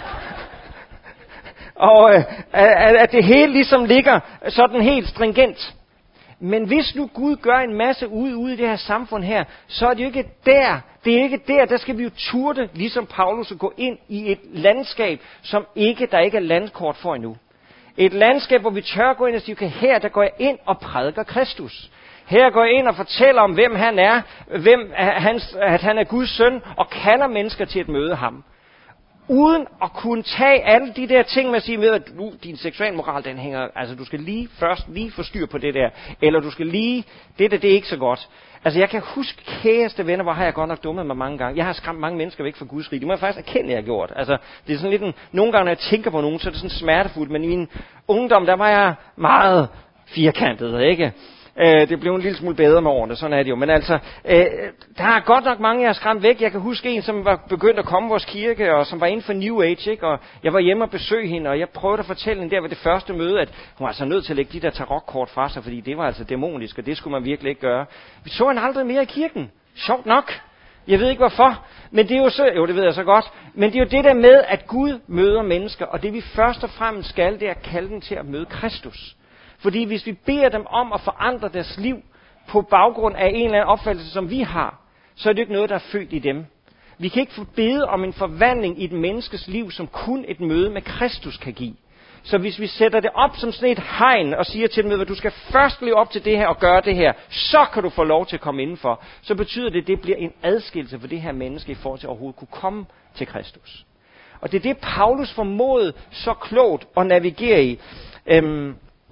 og øh, at det hele ligesom ligger sådan helt stringent. Men hvis nu Gud gør en masse ude, ude i det her samfund her, så er det jo ikke der, det er ikke der, der skal vi jo turde, ligesom Paulus, at gå ind i et landskab, som ikke, der ikke er landkort for endnu. Et landskab, hvor vi tør gå ind og sige, okay, her der går jeg ind og prædiker Kristus. Her går jeg ind og fortæller om, hvem han er, hvem hans, at han er Guds søn, og kalder mennesker til at møde ham. Uden at kunne tage alle de der ting med at sige, med at nu, din seksualmoral, den hænger, altså du skal lige først lige få styr på det der, eller du skal lige, det der, det er ikke så godt. Altså jeg kan huske, kæreste venner, hvor har jeg godt nok dummet mig mange gange. Jeg har skræmt mange mennesker væk fra Guds rige. Det må jeg faktisk erkende, jeg har gjort. Altså det er sådan lidt en, nogle gange, når jeg tænker på nogen, så er det sådan smertefuldt, men i min ungdom, der var jeg meget firkantet, ikke? Det blev en lille smule bedre med årene, sådan er det jo. Men altså, øh, der er godt nok mange, jeg har skræmt væk. Jeg kan huske en, som var begyndt at komme i vores kirke, og som var inden for New Age, ikke? Og jeg var hjemme og besøgte hende, og jeg prøvede at fortælle hende der ved det første møde, at hun var altså nødt til at lægge de der tarotkort fra sig, fordi det var altså dæmonisk, og det skulle man virkelig ikke gøre. Vi så hende aldrig mere i kirken. Sjovt nok. Jeg ved ikke hvorfor, men det er jo så, jo det ved jeg så godt, men det er jo det der med, at Gud møder mennesker, og det vi først og fremmest skal, det er at kalde dem til at møde Kristus. Fordi hvis vi beder dem om at forandre deres liv på baggrund af en eller anden opfattelse, som vi har, så er det ikke noget, der er født i dem. Vi kan ikke få bede om en forvandling i et menneskes liv, som kun et møde med Kristus kan give. Så hvis vi sætter det op som sådan et hegn og siger til dem, at du skal først blive op til det her og gøre det her, så kan du få lov til at komme indenfor, så betyder det, at det bliver en adskillelse for det her menneske i forhold til at overhovedet kunne komme til Kristus. Og det er det, Paulus formåede så klogt at navigere i. Øhm,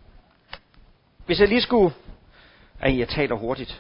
Hvis jeg lige skulle... Ej, jeg taler hurtigt.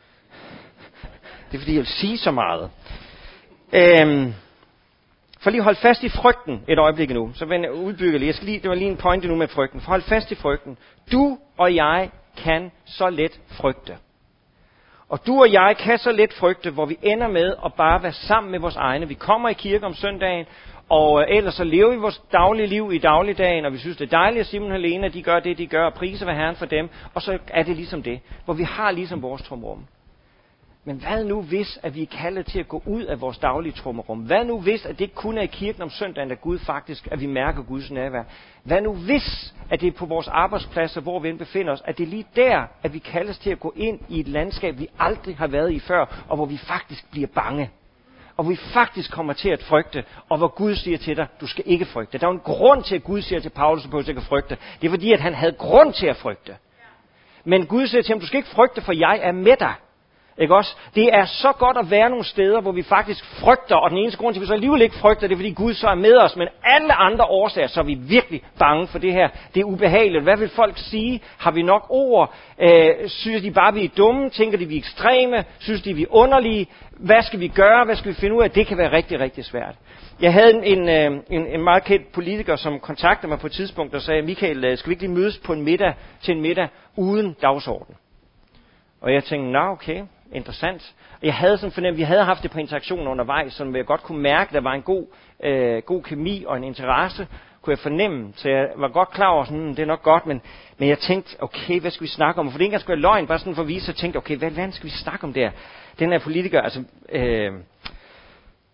Det er fordi, jeg vil sige så meget. Øhm, for lige hold fast i frygten et øjeblik nu. Så vil jeg udbygge lige. Jeg skal lige, det var lige en pointe nu med frygten. For hold fast i frygten. Du og jeg kan så let frygte. Og du og jeg kan så let frygte, hvor vi ender med at bare være sammen med vores egne. Vi kommer i kirke om søndagen, og ellers så lever vi vores daglige liv i dagligdagen, og vi synes, det er dejligt, at Simon og Helena, de gør det, de gør, og priser ved Herren for dem, og så er det ligesom det, hvor vi har ligesom vores trummerum. Men hvad nu hvis, at vi er kaldet til at gå ud af vores daglige trummerum? Hvad nu hvis, at det ikke kun er i kirken om søndagen, at Gud faktisk, at vi mærker Guds nærvær? Hvad nu hvis, at det er på vores arbejdspladser, hvor vi befinder os, at det er lige der, at vi kaldes til at gå ind i et landskab, vi aldrig har været i før, og hvor vi faktisk bliver bange? Og hvor vi faktisk kommer til at frygte, og hvor Gud siger til dig, du skal ikke frygte. Der er en grund til, at Gud siger til Paulus, at du ikke frygte. Det er fordi, at han havde grund til at frygte. Men Gud siger til ham, du skal ikke frygte, for jeg er med dig. Ikke også? Det er så godt at være nogle steder, hvor vi faktisk frygter, og den eneste grund til, at vi så alligevel ikke frygter, det er fordi Gud så er med os. Men alle andre årsager, så er vi virkelig bange for det her. Det er ubehageligt. Hvad vil folk sige? Har vi nok ord? Øh, synes de bare, vi er dumme? Tænker de, vi er ekstreme? Synes de, vi er underlige? Hvad skal vi gøre? Hvad skal vi finde ud af? Det kan være rigtig, rigtig svært. Jeg havde en, en, en, en meget kendt politiker, som kontaktede mig på et tidspunkt og sagde, Michael, skal vi ikke lige mødes på en middag til en middag uden dagsorden? Og jeg tænkte, nå okay, interessant. Jeg havde sådan fornemt, vi havde haft det på interaktioner undervejs, som jeg godt kunne mærke, der var en god, øh, god kemi og en interesse, kunne jeg fornemme. Så jeg var godt klar over, sådan, det er nok godt, men, men jeg tænkte, okay, hvad skal vi snakke om? For det ikke engang skulle være løgn, bare sådan for at vise, så tænkte okay, hvad, hvad skal vi snakke om der? Den her politiker, altså, øh,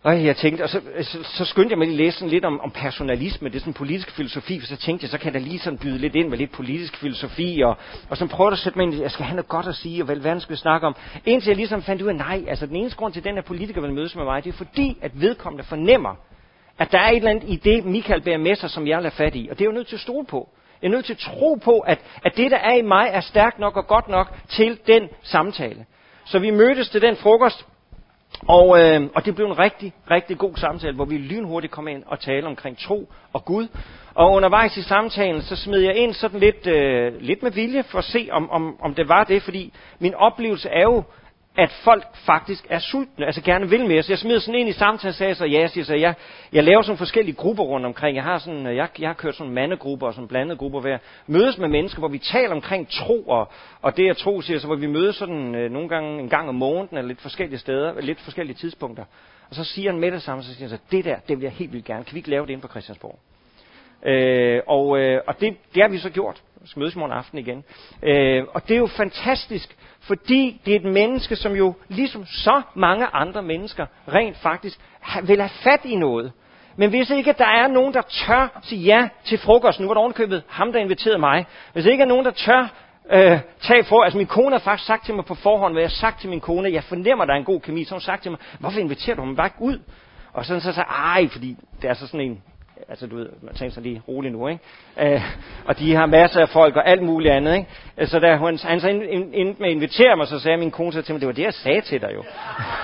Og jeg tænkte, og så, så, så skyndte jeg mig lige at læse sådan lidt om, om personalisme, det er sådan en politisk filosofi, for så tænkte jeg, så kan jeg da lige sådan byde lidt ind med lidt politisk filosofi, og, og så prøvede at sætte mig ind, jeg skal have noget godt at sige, og hvad verden skal vi snakke om. Indtil jeg ligesom fandt ud af, nej, altså den eneste grund til, at den her politiker vil mødes med mig, det er fordi, at vedkommende fornemmer, at der er et eller andet i det, Michael bærer med sig, som jeg lader fat i, og det er jo nødt til at stole på. Jeg er nødt til at tro på, at, at det, der er i mig, er stærkt nok og godt nok til den samtale. Så vi mødtes til den frokost, og, øh, og det blev en rigtig, rigtig god samtale, hvor vi lynhurtigt kom ind og talte omkring tro og Gud. Og undervejs i samtalen, så smed jeg ind sådan lidt, øh, lidt med vilje for at se, om, om, om det var det, fordi min oplevelse er jo, at folk faktisk er sultne, altså gerne vil mere. Så jeg smider sådan ind i samtalen og sagde så, ja, jeg siger så, jeg, jeg laver sådan forskellige grupper rundt omkring. Jeg har, sådan, jeg, jeg har kørt sådan mandegrupper og sådan blandede grupper, hvor jeg mødes med mennesker, hvor vi taler omkring tro, og, og det jeg tro, siger så, hvor vi mødes sådan øh, nogle gange en gang om måneden, eller lidt forskellige steder, lidt forskellige tidspunkter. Og så siger han med det samme, så siger han så, det der, det vil jeg helt vildt gerne. Kan vi ikke lave det inde på Christiansborg? Øh, og øh, og det, det har vi så gjort. Vi skal mødes i morgen aften igen. Øh, og det er jo fantastisk, fordi det er et menneske, som jo ligesom så mange andre mennesker rent faktisk vil have fat i noget. Men hvis ikke der er nogen, der tør sige ja til frokost, nu var der ovenkøbet ham, der inviterede mig. Hvis ikke er nogen, der tør øh, tage for, altså min kone har faktisk sagt til mig på forhånd, hvad jeg har sagt til min kone, jeg fornemmer, der er en god kemi, så hun har sagt til mig, hvorfor inviterer du ham bare ikke ud? Og sådan så sagde ej, fordi det er så sådan en, altså du ved, man tænker sig lige roligt nu, ikke? Øh, og de har masser af folk og alt muligt andet, ikke? Så da hun, han så endte med at invitere mig, så sagde min kone så til mig, det var det, jeg sagde til dig jo.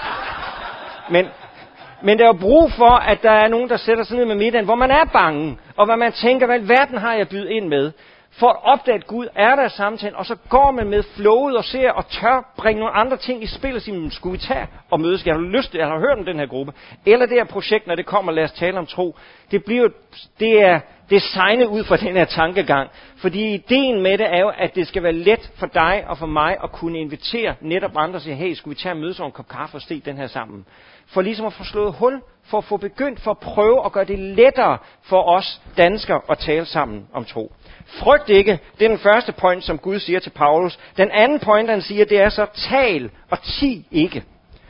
men, men der er jo brug for, at der er nogen, der sætter sig ned med middagen, hvor man er bange, og hvor man tænker, hvad verden har jeg bydet ind med? For at opdage, at Gud er der i samtalen, og så går man med flowet og ser og tør bringe nogle andre ting i spil og sige, skulle vi tage og mødes? Jeg har lyst til, jeg har hørt om den her gruppe. Eller det her projekt, når det kommer, lad os tale om tro. Det bliver det er designet ud fra den her tankegang. Fordi ideen med det er jo, at det skal være let for dig og for mig at kunne invitere netop andre og sige, hey, skulle vi tage og mødes over en kop kaffe og se den her sammen? For ligesom at få slået hul, for at få begyndt, for at prøve at gøre det lettere for os danskere at tale sammen om tro. Frygt ikke, det er den første point, som Gud siger til Paulus. Den anden point, han siger, det er så, tal og ti ikke.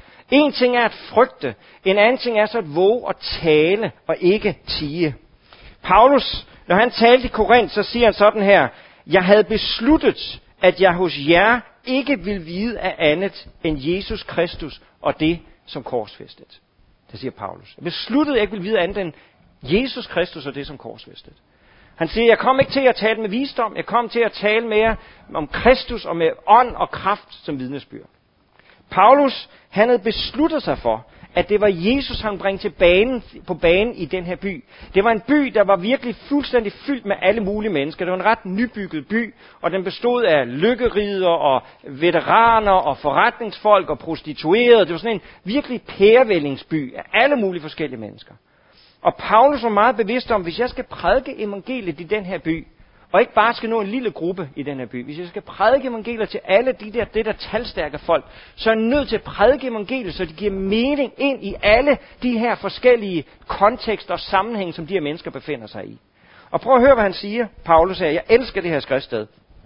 En ting er at frygte, en anden ting er så at våge at tale og ikke tie. Paulus, når han talte i Korinth, så siger han sådan her, jeg havde besluttet, at jeg hos jer ikke vil vide af andet end Jesus Kristus og det som korsfæstet. Det siger Paulus. Jeg besluttede, at jeg ikke vil vide af andet end Jesus Kristus og det som korsfæstet. Han siger, jeg kom ikke til at tale med visdom, jeg kom til at tale med jer om Kristus og med ånd og kraft som vidnesbyrd. Paulus, han havde besluttet sig for, at det var Jesus, han bringte til banen, på banen i den her by. Det var en by, der var virkelig fuldstændig fyldt med alle mulige mennesker. Det var en ret nybygget by, og den bestod af lykkerider og veteraner og forretningsfolk og prostituerede. Det var sådan en virkelig pærevældingsby af alle mulige forskellige mennesker. Og Paulus var meget bevidst om, hvis jeg skal prædike evangeliet i den her by, og ikke bare skal nå en lille gruppe i den her by, hvis jeg skal prædike evangeliet til alle de der, det der talstærke folk, så er jeg nødt til at prædike evangeliet, så det giver mening ind i alle de her forskellige kontekster og sammenhænge, som de her mennesker befinder sig i. Og prøv at høre, hvad han siger, Paulus her. Jeg elsker det her skriftsted.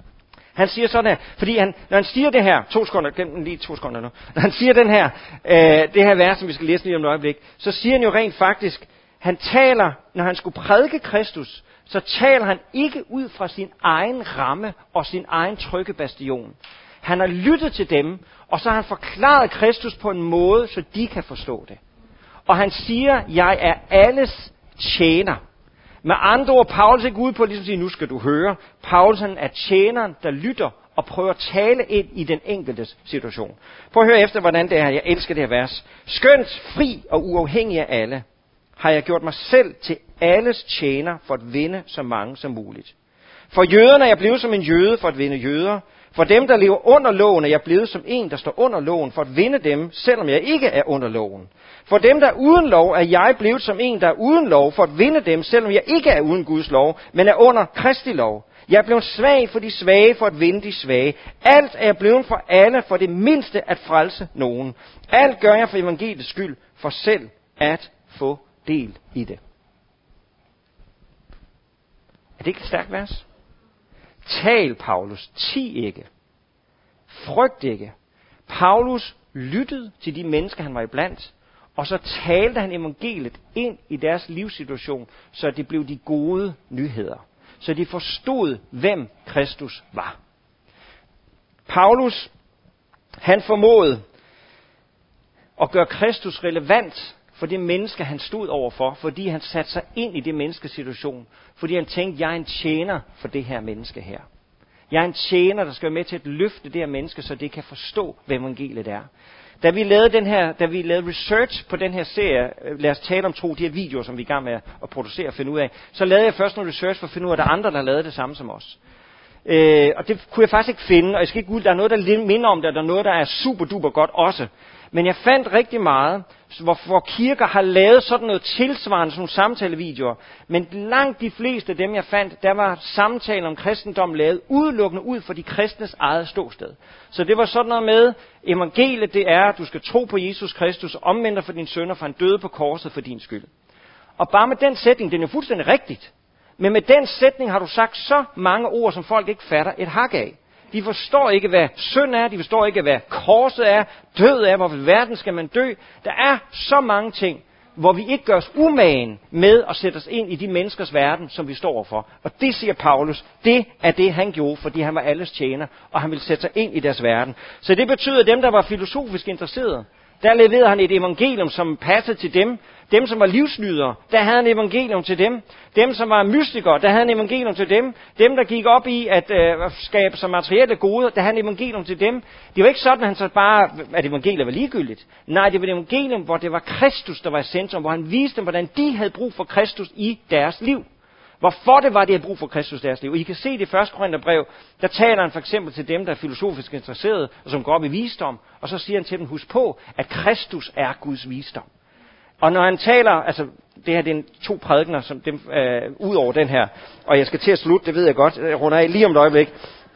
Han siger sådan her, fordi han, når han siger det her, to sekunder, glem lige to sekunder nu, når han siger den her, øh, det her vers, som vi skal læse lige om et øjeblik, så siger han jo rent faktisk, han taler, når han skulle prædike Kristus, så taler han ikke ud fra sin egen ramme og sin egen trygge bastion. Han har lyttet til dem, og så har han forklaret Kristus på en måde, så de kan forstå det. Og han siger, jeg er alles tjener. Med andre ord, Paulus er ikke ude på ligesom at sige, nu skal du høre. Paulus han er tjeneren, der lytter og prøver at tale ind i den enkeltes situation. Prøv at høre efter, hvordan det er. Jeg elsker det her vers. Skønt, fri og uafhængig af alle, har jeg gjort mig selv til alles tjener for at vinde så mange som muligt. For jøderne er jeg blevet som en jøde for at vinde jøder. For dem, der lever under loven, er jeg blevet som en, der står under loven for at vinde dem, selvom jeg ikke er under loven. For dem, der er uden lov, er jeg blevet som en, der er uden lov for at vinde dem, selvom jeg ikke er uden Guds lov, men er under Kristi lov. Jeg er blevet svag for de svage for at vinde de svage. Alt er jeg blevet for alle for det mindste at frelse nogen. Alt gør jeg for evangeliets skyld, for selv at få del i det. Er det ikke et stærkt vers? Tal, Paulus, ti ikke. Frygt ikke. Paulus lyttede til de mennesker, han var iblandt, Og så talte han evangeliet ind i deres livssituation, så det blev de gode nyheder. Så de forstod, hvem Kristus var. Paulus, han formåede at gøre Kristus relevant for det menneske, han stod overfor, fordi han satte sig ind i det menneskes situation. Fordi han tænkte, jeg er en tjener for det her menneske her. Jeg er en tjener, der skal være med til at løfte det her menneske, så det kan forstå, hvad evangeliet er. Da vi lavede den her, da vi lavede research på den her serie, lad os tale om tro, de her videoer, som vi er i gang med at producere og finde ud af, så lavede jeg først noget research for at finde ud af, at der er andre, der lavede det samme som os. Øh, og det kunne jeg faktisk ikke finde, og jeg skal ikke ud, der er noget, der minder om det, og der er noget, der er super duper godt også. Men jeg fandt rigtig meget, hvor, hvor kirker har lavet sådan noget tilsvarende, sådan nogle samtalevideoer. Men langt de fleste af dem, jeg fandt, der var samtaler om kristendom lavet udelukkende ud for de kristnes eget ståsted. Så det var sådan noget med, evangeliet det er, at du skal tro på Jesus Kristus, omvende dig for dine synder, for han døde på korset for din skyld. Og bare med den sætning, den er jo fuldstændig rigtigt. Men med den sætning har du sagt så mange ord, som folk ikke fatter et hak af. De forstår ikke, hvad synd er. De forstår ikke, hvad korset er. Død er. Hvorfor i verden skal man dø? Der er så mange ting, hvor vi ikke gør os umagen med at sætte os ind i de menneskers verden, som vi står for. Og det siger Paulus, det er det, han gjorde, fordi han var alles tjener, og han ville sætte sig ind i deres verden. Så det betyder, at dem, der var filosofisk interesserede, der leverede han et evangelium, som passede til dem. Dem, som var livsnydere, der havde en evangelium til dem. Dem, som var mystikere, der havde en evangelium til dem. Dem, der gik op i at øh, skabe så materielle goder, der havde en evangelium til dem. Det var ikke sådan, at han så bare, at evangeliet var ligegyldigt. Nej, det var et evangelium, hvor det var Kristus, der var i centrum, hvor han viste dem, hvordan de havde brug for Kristus i deres liv. Hvorfor det var, de havde brug for Kristus i deres liv. Og I kan se det i første Korintherbrev, der taler han for eksempel til dem, der er filosofisk interesserede, og som går op i visdom, og så siger han til dem, husk på, at Kristus er Guds visdom. Og når han taler, altså det her det er to prædikener, som dem, øh, ud over den her, og jeg skal til at slutte, det ved jeg godt, jeg runder af lige om et øjeblik.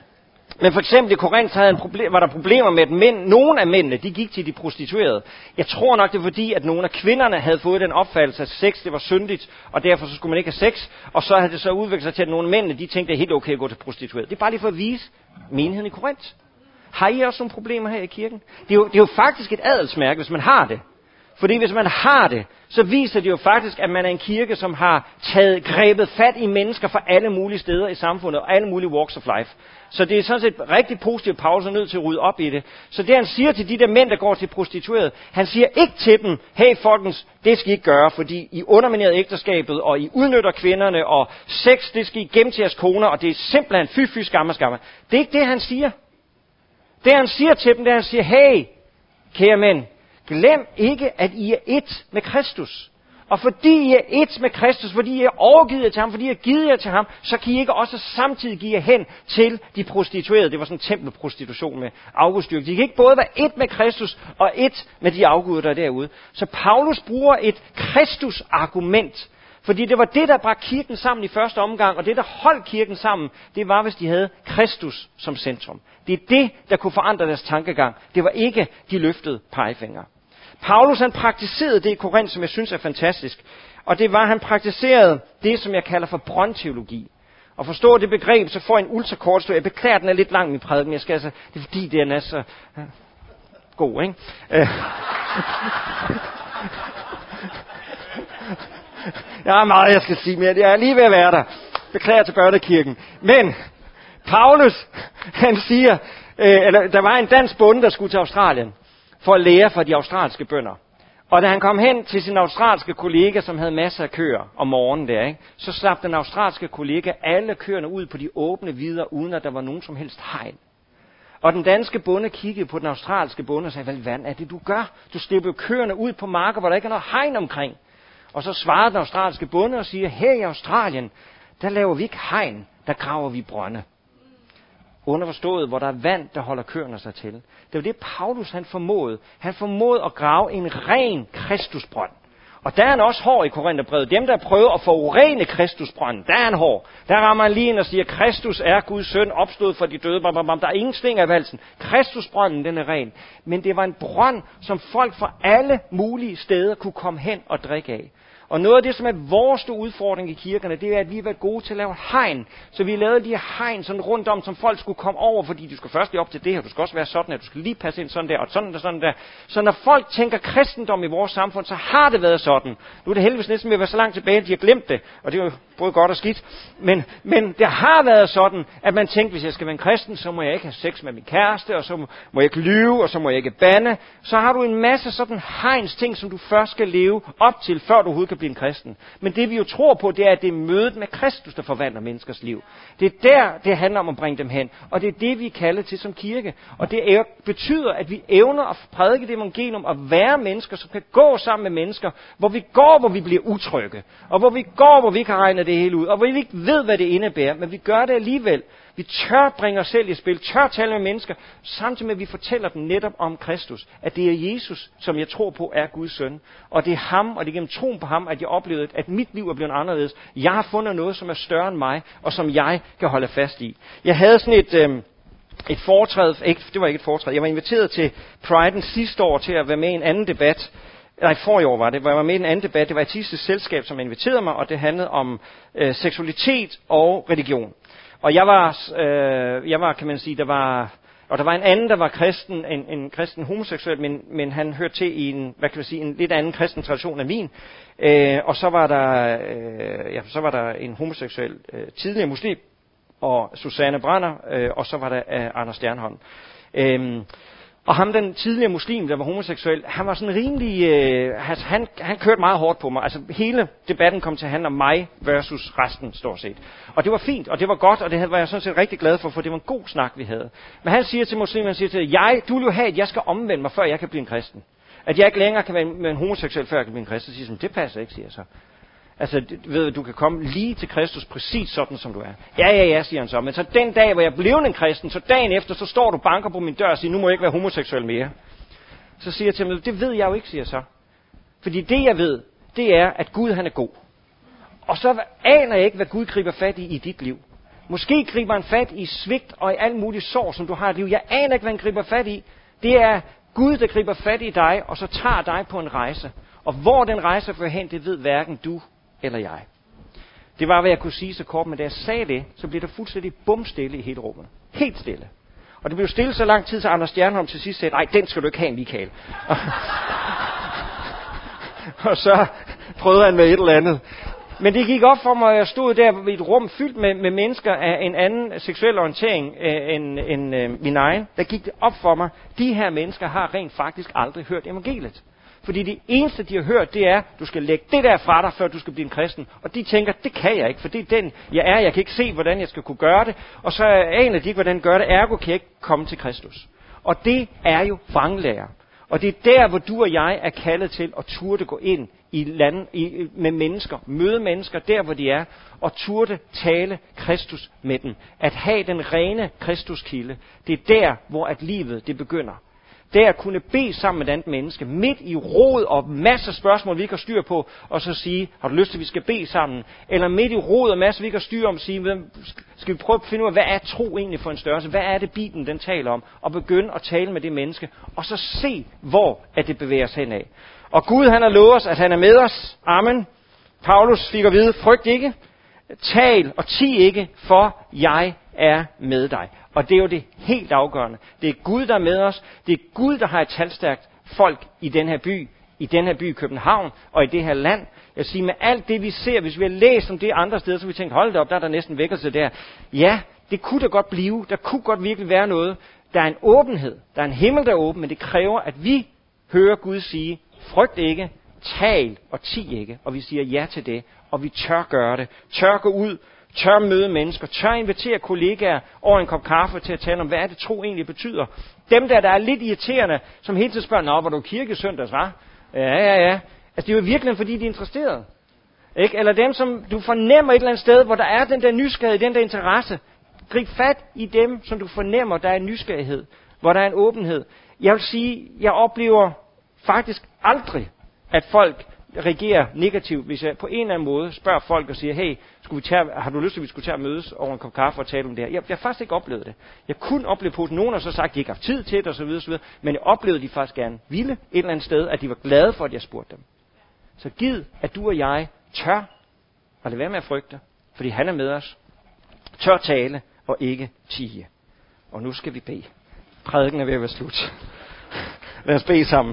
Men for eksempel i Korinth havde en problem, var der problemer med, at mænd, nogle af mændene, de gik til de prostituerede. Jeg tror nok, det er fordi, at nogle af kvinderne havde fået den opfattelse, at sex det var syndigt, og derfor så skulle man ikke have sex. Og så havde det så udviklet sig til, at nogle af mændene, de tænkte, det er helt okay at gå til prostituerede. Det er bare lige for at vise menigheden i Korinth. Har I også nogle problemer her i kirken? Det er jo, det er jo faktisk et adelsmærke, hvis man har det. Fordi hvis man har det, så viser det jo faktisk, at man er en kirke, som har taget grebet fat i mennesker fra alle mulige steder i samfundet, og alle mulige walks of life. Så det er sådan set rigtig positivt, at Paulus er nødt til at rydde op i det. Så det han siger til de der mænd, der går til prostituerede, han siger ikke til dem, hey folkens, det skal I ikke gøre, fordi I underminerer ægteskabet, og I udnytter kvinderne, og sex, det skal I gemme til jeres koner, og det er simpelthen fy, fy, skammer, skammer. Det er ikke det, han siger. Det han siger til dem, det er, han siger, hey, kære mænd, glem ikke, at I er ét med Kristus. Og fordi I er ét med Kristus, fordi I er overgivet jer til ham, fordi I er givet jer til ham, så kan I ikke også samtidig give jer hen til de prostituerede. Det var sådan en tempelprostitution med afgudstyrke. De kan ikke både være ét med Kristus og ét med de afguder, der er derude. Så Paulus bruger et Kristus-argument, fordi det var det, der bragte kirken sammen i første omgang, og det, der holdt kirken sammen, det var, hvis de havde Kristus som centrum. Det er det, der kunne forandre deres tankegang. Det var ikke de løftede pegefingre. Paulus han praktiserede det i Korinth, som jeg synes er fantastisk. Og det var, at han praktiserede det, som jeg kalder for brøndteologi. Og forstå det begreb, så får jeg en ultrakort stå. Jeg beklager, den er lidt lang, min prædiken. Jeg skal altså, det er fordi, den er så uh, god, ikke? Uh. Jeg har meget, jeg skal sige mere. Jeg er lige ved at være der. Beklager til børnekirken. Men Paulus, han siger, øh, eller der var en dansk bonde, der skulle til Australien for at lære for de australske bønder. Og da han kom hen til sin australske kollega, som havde masser af køer om morgenen der, ikke, så slap den australske kollega alle køerne ud på de åbne vidder, uden at der var nogen som helst hegn. Og den danske bonde kiggede på den australske bonde og sagde, hvad er det, du gør? Du slipper køerne ud på marker, hvor der ikke er noget hegn omkring. Og så svarede den australske bonde og siger, her i Australien, der laver vi ikke hegn, der graver vi brønde. Underforstået, hvor der er vand, der holder køerne sig til. Det var det, Paulus han formåede. Han formåede at grave en ren Kristusbrønd. Og der er han også hård i Korintherbrevet. Dem, der prøver at forurene Kristusbrønden, der er han hård. Der rammer han lige ind og siger, Kristus er Guds søn, opstået fra de døde. Bam, bam, bam. Der er ingen sting af valsen. Kristusbrønden, den er ren. Men det var en brønd, som folk fra alle mulige steder kunne komme hen og drikke af. Og noget af det, som er vores store udfordring i kirkerne, det er, at vi har været gode til at lave hegn. Så vi lavede de her hegn sådan rundt om, som folk skulle komme over, fordi du skal først lige op til det her, du skal også være sådan, at du skal lige passe ind sådan der, og sådan der, sådan der. Så når folk tænker kristendom i vores samfund, så har det været sådan. Nu er det heldigvis næsten ved at være så langt tilbage, at de har glemt det, og det er jo både godt og skidt. Men, men det har været sådan, at man tænkte, hvis jeg skal være en kristen, så må jeg ikke have sex med min kæreste, og så må jeg ikke lyve, og så må jeg ikke bande. Så har du en masse sådan hegns ting, som du først skal leve op til, før du overhovedet kan blive en kristen. Men det vi jo tror på, det er, at det er mødet med Kristus, der forvandler menneskers liv. Det er der, det handler om at bringe dem hen. Og det er det, vi er kaldet til som kirke. Og det er, betyder, at vi evner at prædike det evangelium, og være mennesker, som kan gå sammen med mennesker, hvor vi går, hvor vi bliver utrygge. Og hvor vi går, hvor vi ikke har regnet det hele ud. Og hvor vi ikke ved, hvad det indebærer. Men vi gør det alligevel. Vi tør bringe os selv i spil, tør tale med mennesker, samtidig med at vi fortæller dem netop om Kristus. At det er Jesus, som jeg tror på er Guds søn. Og det er ham, og det er gennem troen på ham, at jeg oplevede, at mit liv er blevet anderledes. Jeg har fundet noget, som er større end mig, og som jeg kan holde fast i. Jeg havde sådan et, øh, et foretræde, ikke, det var ikke et foretræde, jeg var inviteret til Priden sidste år til at være med i en anden debat. Nej, for i år var det, hvor jeg var med i en anden debat. Det var et sidste selskab, som inviterede mig, og det handlede om øh, seksualitet og religion. Og jeg var, øh, jeg var, kan man sige, der var, og der var en anden, der var kristen, en, en kristen homoseksuel, men, men han hørte til i en, hvad kan man sige, en lidt anden kristen tradition end min. Øh, og så var der, øh, ja, så var der en homoseksuel øh, tidligere muslim, og Susanne Brander, øh, og så var der øh, Anders Stjernholm. Øh, Og ham, den tidligere muslim, der var homoseksuel, han var sådan rimelig, øh, han, han kørte meget hårdt på mig. Altså hele debatten kom til at handle om mig versus resten, stort set. Og det var fint, og det var godt, og det var jeg sådan set rigtig glad for, for det var en god snak, vi havde. Men han siger til muslimen, han siger til, jeg, du vil jo have, at jeg skal omvende mig, før jeg kan blive en kristen. At jeg ikke længere kan være en homoseksuel, før jeg kan blive en kristen. Så siger han, det passer ikke, siger jeg så. Altså, ved du kan komme lige til Kristus præcis sådan, som du er. Ja, ja, ja, siger han så. Men så den dag, hvor jeg blev en kristen, så dagen efter, så står du banker på min dør og siger, nu må jeg ikke være homoseksuel mere. Så siger jeg til ham, det ved jeg jo ikke, siger jeg så. Fordi det, jeg ved, det er, at Gud, han er god. Og så aner jeg ikke, hvad Gud griber fat i i dit liv. Måske griber han fat i svigt og i alt muligt sår, som du har i liv. Jeg aner ikke, hvad han griber fat i. Det er Gud, der griber fat i dig, og så tager dig på en rejse. Og hvor den rejse fører hen, det ved hverken du eller jeg. Det var, hvad jeg kunne sige så kort, men da jeg sagde det, så blev der fuldstændig bumstille i hele rummet. Helt stille. Og det blev stille så lang tid, så Anders Stjernholm til sidst sagde, nej, den skal du ikke have, Michael. Og så prøvede han med et eller andet. Men det gik op for mig, at jeg stod der i et rum fyldt med, med mennesker af en anden seksuel orientering øh, end, end øh, min egen. Der gik det op for mig, de her mennesker har rent faktisk aldrig hørt evangeliet. Fordi det eneste, de har hørt, det er, du skal lægge det der fra dig, før du skal blive en kristen. Og de tænker, det kan jeg ikke, for det er den, jeg er. Jeg kan ikke se, hvordan jeg skal kunne gøre det. Og så aner de ikke, hvordan jeg gør det. Ergo kan jeg ikke komme til Kristus. Og det er jo vranglære. Og det er der, hvor du og jeg er kaldet til at turde gå ind i land, i, med mennesker, møde mennesker der, hvor de er, og turde tale Kristus med dem. At have den rene Kristuskilde, det er der, hvor at livet det begynder. Det er at kunne bede sammen med et andet menneske, midt i rod og masser af spørgsmål, vi ikke har styr på, og så sige, har du lyst til, at vi skal bede sammen? Eller midt i rod og masser, vi ikke har styr om, at sige, skal vi prøve at finde ud af, hvad er tro egentlig for en størrelse? Hvad er det, Bibelen den taler om? Og begynde at tale med det menneske, og så se, hvor at det bevæger sig henad. Og Gud, han har lovet os, at han er med os. Amen. Paulus fik at vide, frygt ikke, tal og ti ikke, for jeg er med dig. Og det er jo det helt afgørende. Det er Gud, der er med os. Det er Gud, der har et talstærkt folk i den her by, i den her by København og i det her land. Jeg siger, med alt det vi ser, hvis vi har læst om det andre steder, så vi tænkt, hold da op, der er der næsten vækkelse der. Ja, det kunne da godt blive. Der kunne godt virkelig være noget. Der er en åbenhed. Der er en himmel, der er åben, men det kræver, at vi hører Gud sige, frygt ikke, tal og ti ikke. Og vi siger ja til det, og vi tør gøre det. Tør gå ud. Tør møde mennesker, tør invitere kollegaer over en kop kaffe til at tale om, hvad er det tro egentlig betyder. Dem der, der er lidt irriterende, som hele tiden spørger, nå, var du kirke søndags, hva'? Ja, ja, ja. Altså, det er jo virkelig, fordi de er interesserede. Ikke? Eller dem, som du fornemmer et eller andet sted, hvor der er den der nysgerrighed, den der interesse. Grib fat i dem, som du fornemmer, der er en nysgerrighed, hvor der er en åbenhed. Jeg vil sige, jeg oplever faktisk aldrig, at folk reagerer negativt, hvis jeg på en eller anden måde spørger folk og siger, hey, skulle vi tage, har du lyst til, at vi skulle tage at mødes over en kop kaffe og tale om det her? Jeg, jeg har faktisk ikke oplevet det. Jeg kunne opleve på, at nogen har så sagt, at de ikke har haft tid til det osv., osv., men jeg oplevede, at de faktisk gerne ville et eller andet sted, at de var glade for, at jeg spurgte dem. Så gid, at du og jeg tør at lade være med at frygte, fordi han er med os. Tør tale og ikke tie. Og nu skal vi bede. Prædiken er ved at være slut. Lad os bede sammen.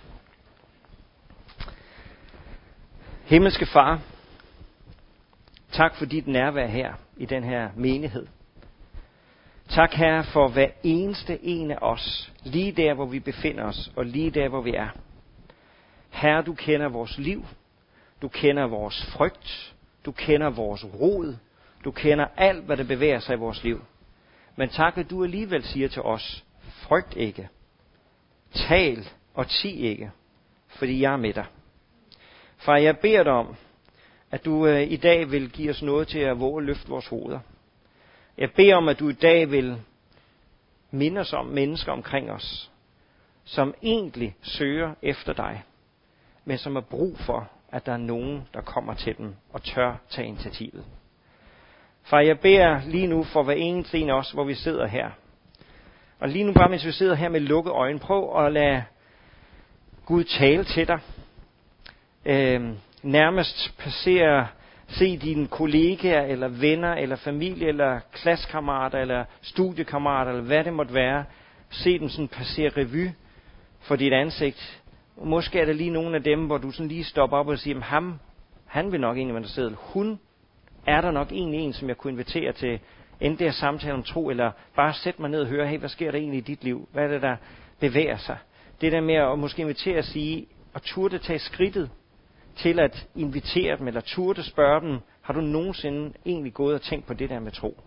Himmelske Far, tak for dit nærvær her i den her menighed. Tak, Herre, for hver eneste en af os, lige der, hvor vi befinder os, og lige der, hvor vi er. Herre, du kender vores liv, du kender vores frygt, du kender vores rod, du kender alt, hvad der bevæger sig i vores liv. Men tak, at du alligevel siger til os, frygt ikke, tal og ti ikke, fordi jeg er med dig. Far, jeg beder dig om, at du øh, i dag vil give os noget til at våge løfte vores hoveder. Jeg beder om, at du i dag vil minde os om mennesker omkring os, som egentlig søger efter dig, men som har brug for, at der er nogen, der kommer til dem og tør tage initiativet. Far, jeg beder lige nu for hver eneste en af os, hvor vi sidder her. Og lige nu bare, mens vi sidder her med lukkede øjne, prøv at lade Gud tale til dig. Øh, nærmest passere, se dine kollegaer, eller venner, eller familie, eller klassekammerater, eller studiekammerater, eller hvad det måtte være. Se dem sådan passere revy for dit ansigt. Måske er der lige nogle af dem, hvor du sådan lige stopper op og siger, ham, han vil nok egentlig være interesseret. Hun er der nok egentlig en, som jeg kunne invitere til enten det her samtale om tro, eller bare sætte mig ned og høre, hey, hvad sker der egentlig i dit liv? Hvad er det, der bevæger sig? Det der med at måske invitere at sige, og turde tage skridtet til at invitere dem, eller turde spørge dem, har du nogensinde egentlig gået og tænkt på det der med tro?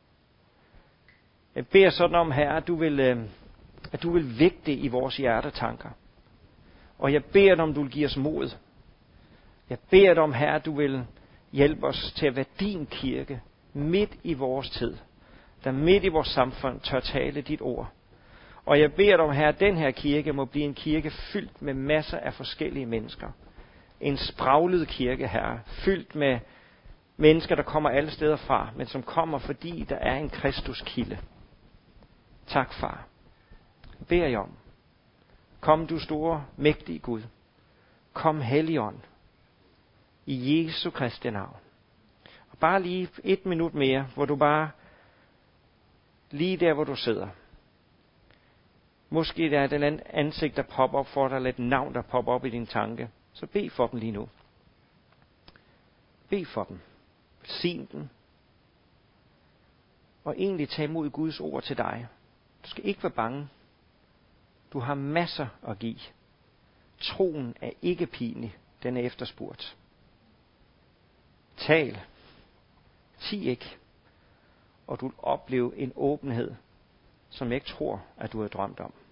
Jeg beder sådan om, Herre, at du vil, at du vil vægte i vores hjertetanker. Og jeg beder dig om, du vil give os mod. Jeg beder dig om, Herre, at du vil hjælpe os til at være din kirke midt i vores tid, der midt i vores samfund tør tale dit ord. Og jeg beder dig om, Herre, at den her kirke må blive en kirke fyldt med masser af forskellige mennesker. En spraglet kirke, Herre, fyldt med mennesker, der kommer alle steder fra, men som kommer, fordi der er en Kristuskilde. Tak, Far. Jeg beder jeg om. Kom, du store, mægtige Gud. Kom, Helligånd. I Jesu Kristi navn. Og bare lige et minut mere, hvor du bare, lige der, hvor du sidder. Måske der er et eller andet ansigt, der popper op for dig, eller et navn, der popper op i din tanke. Så bed for dem lige nu. Bed for dem. Velsign dem. Og egentlig tag imod Guds ord til dig. Du skal ikke være bange. Du har masser at give. Troen er ikke pinlig. Den er efterspurgt. Tal. Ti ikke. Og du vil opleve en åbenhed, som jeg ikke tror, at du har drømt om.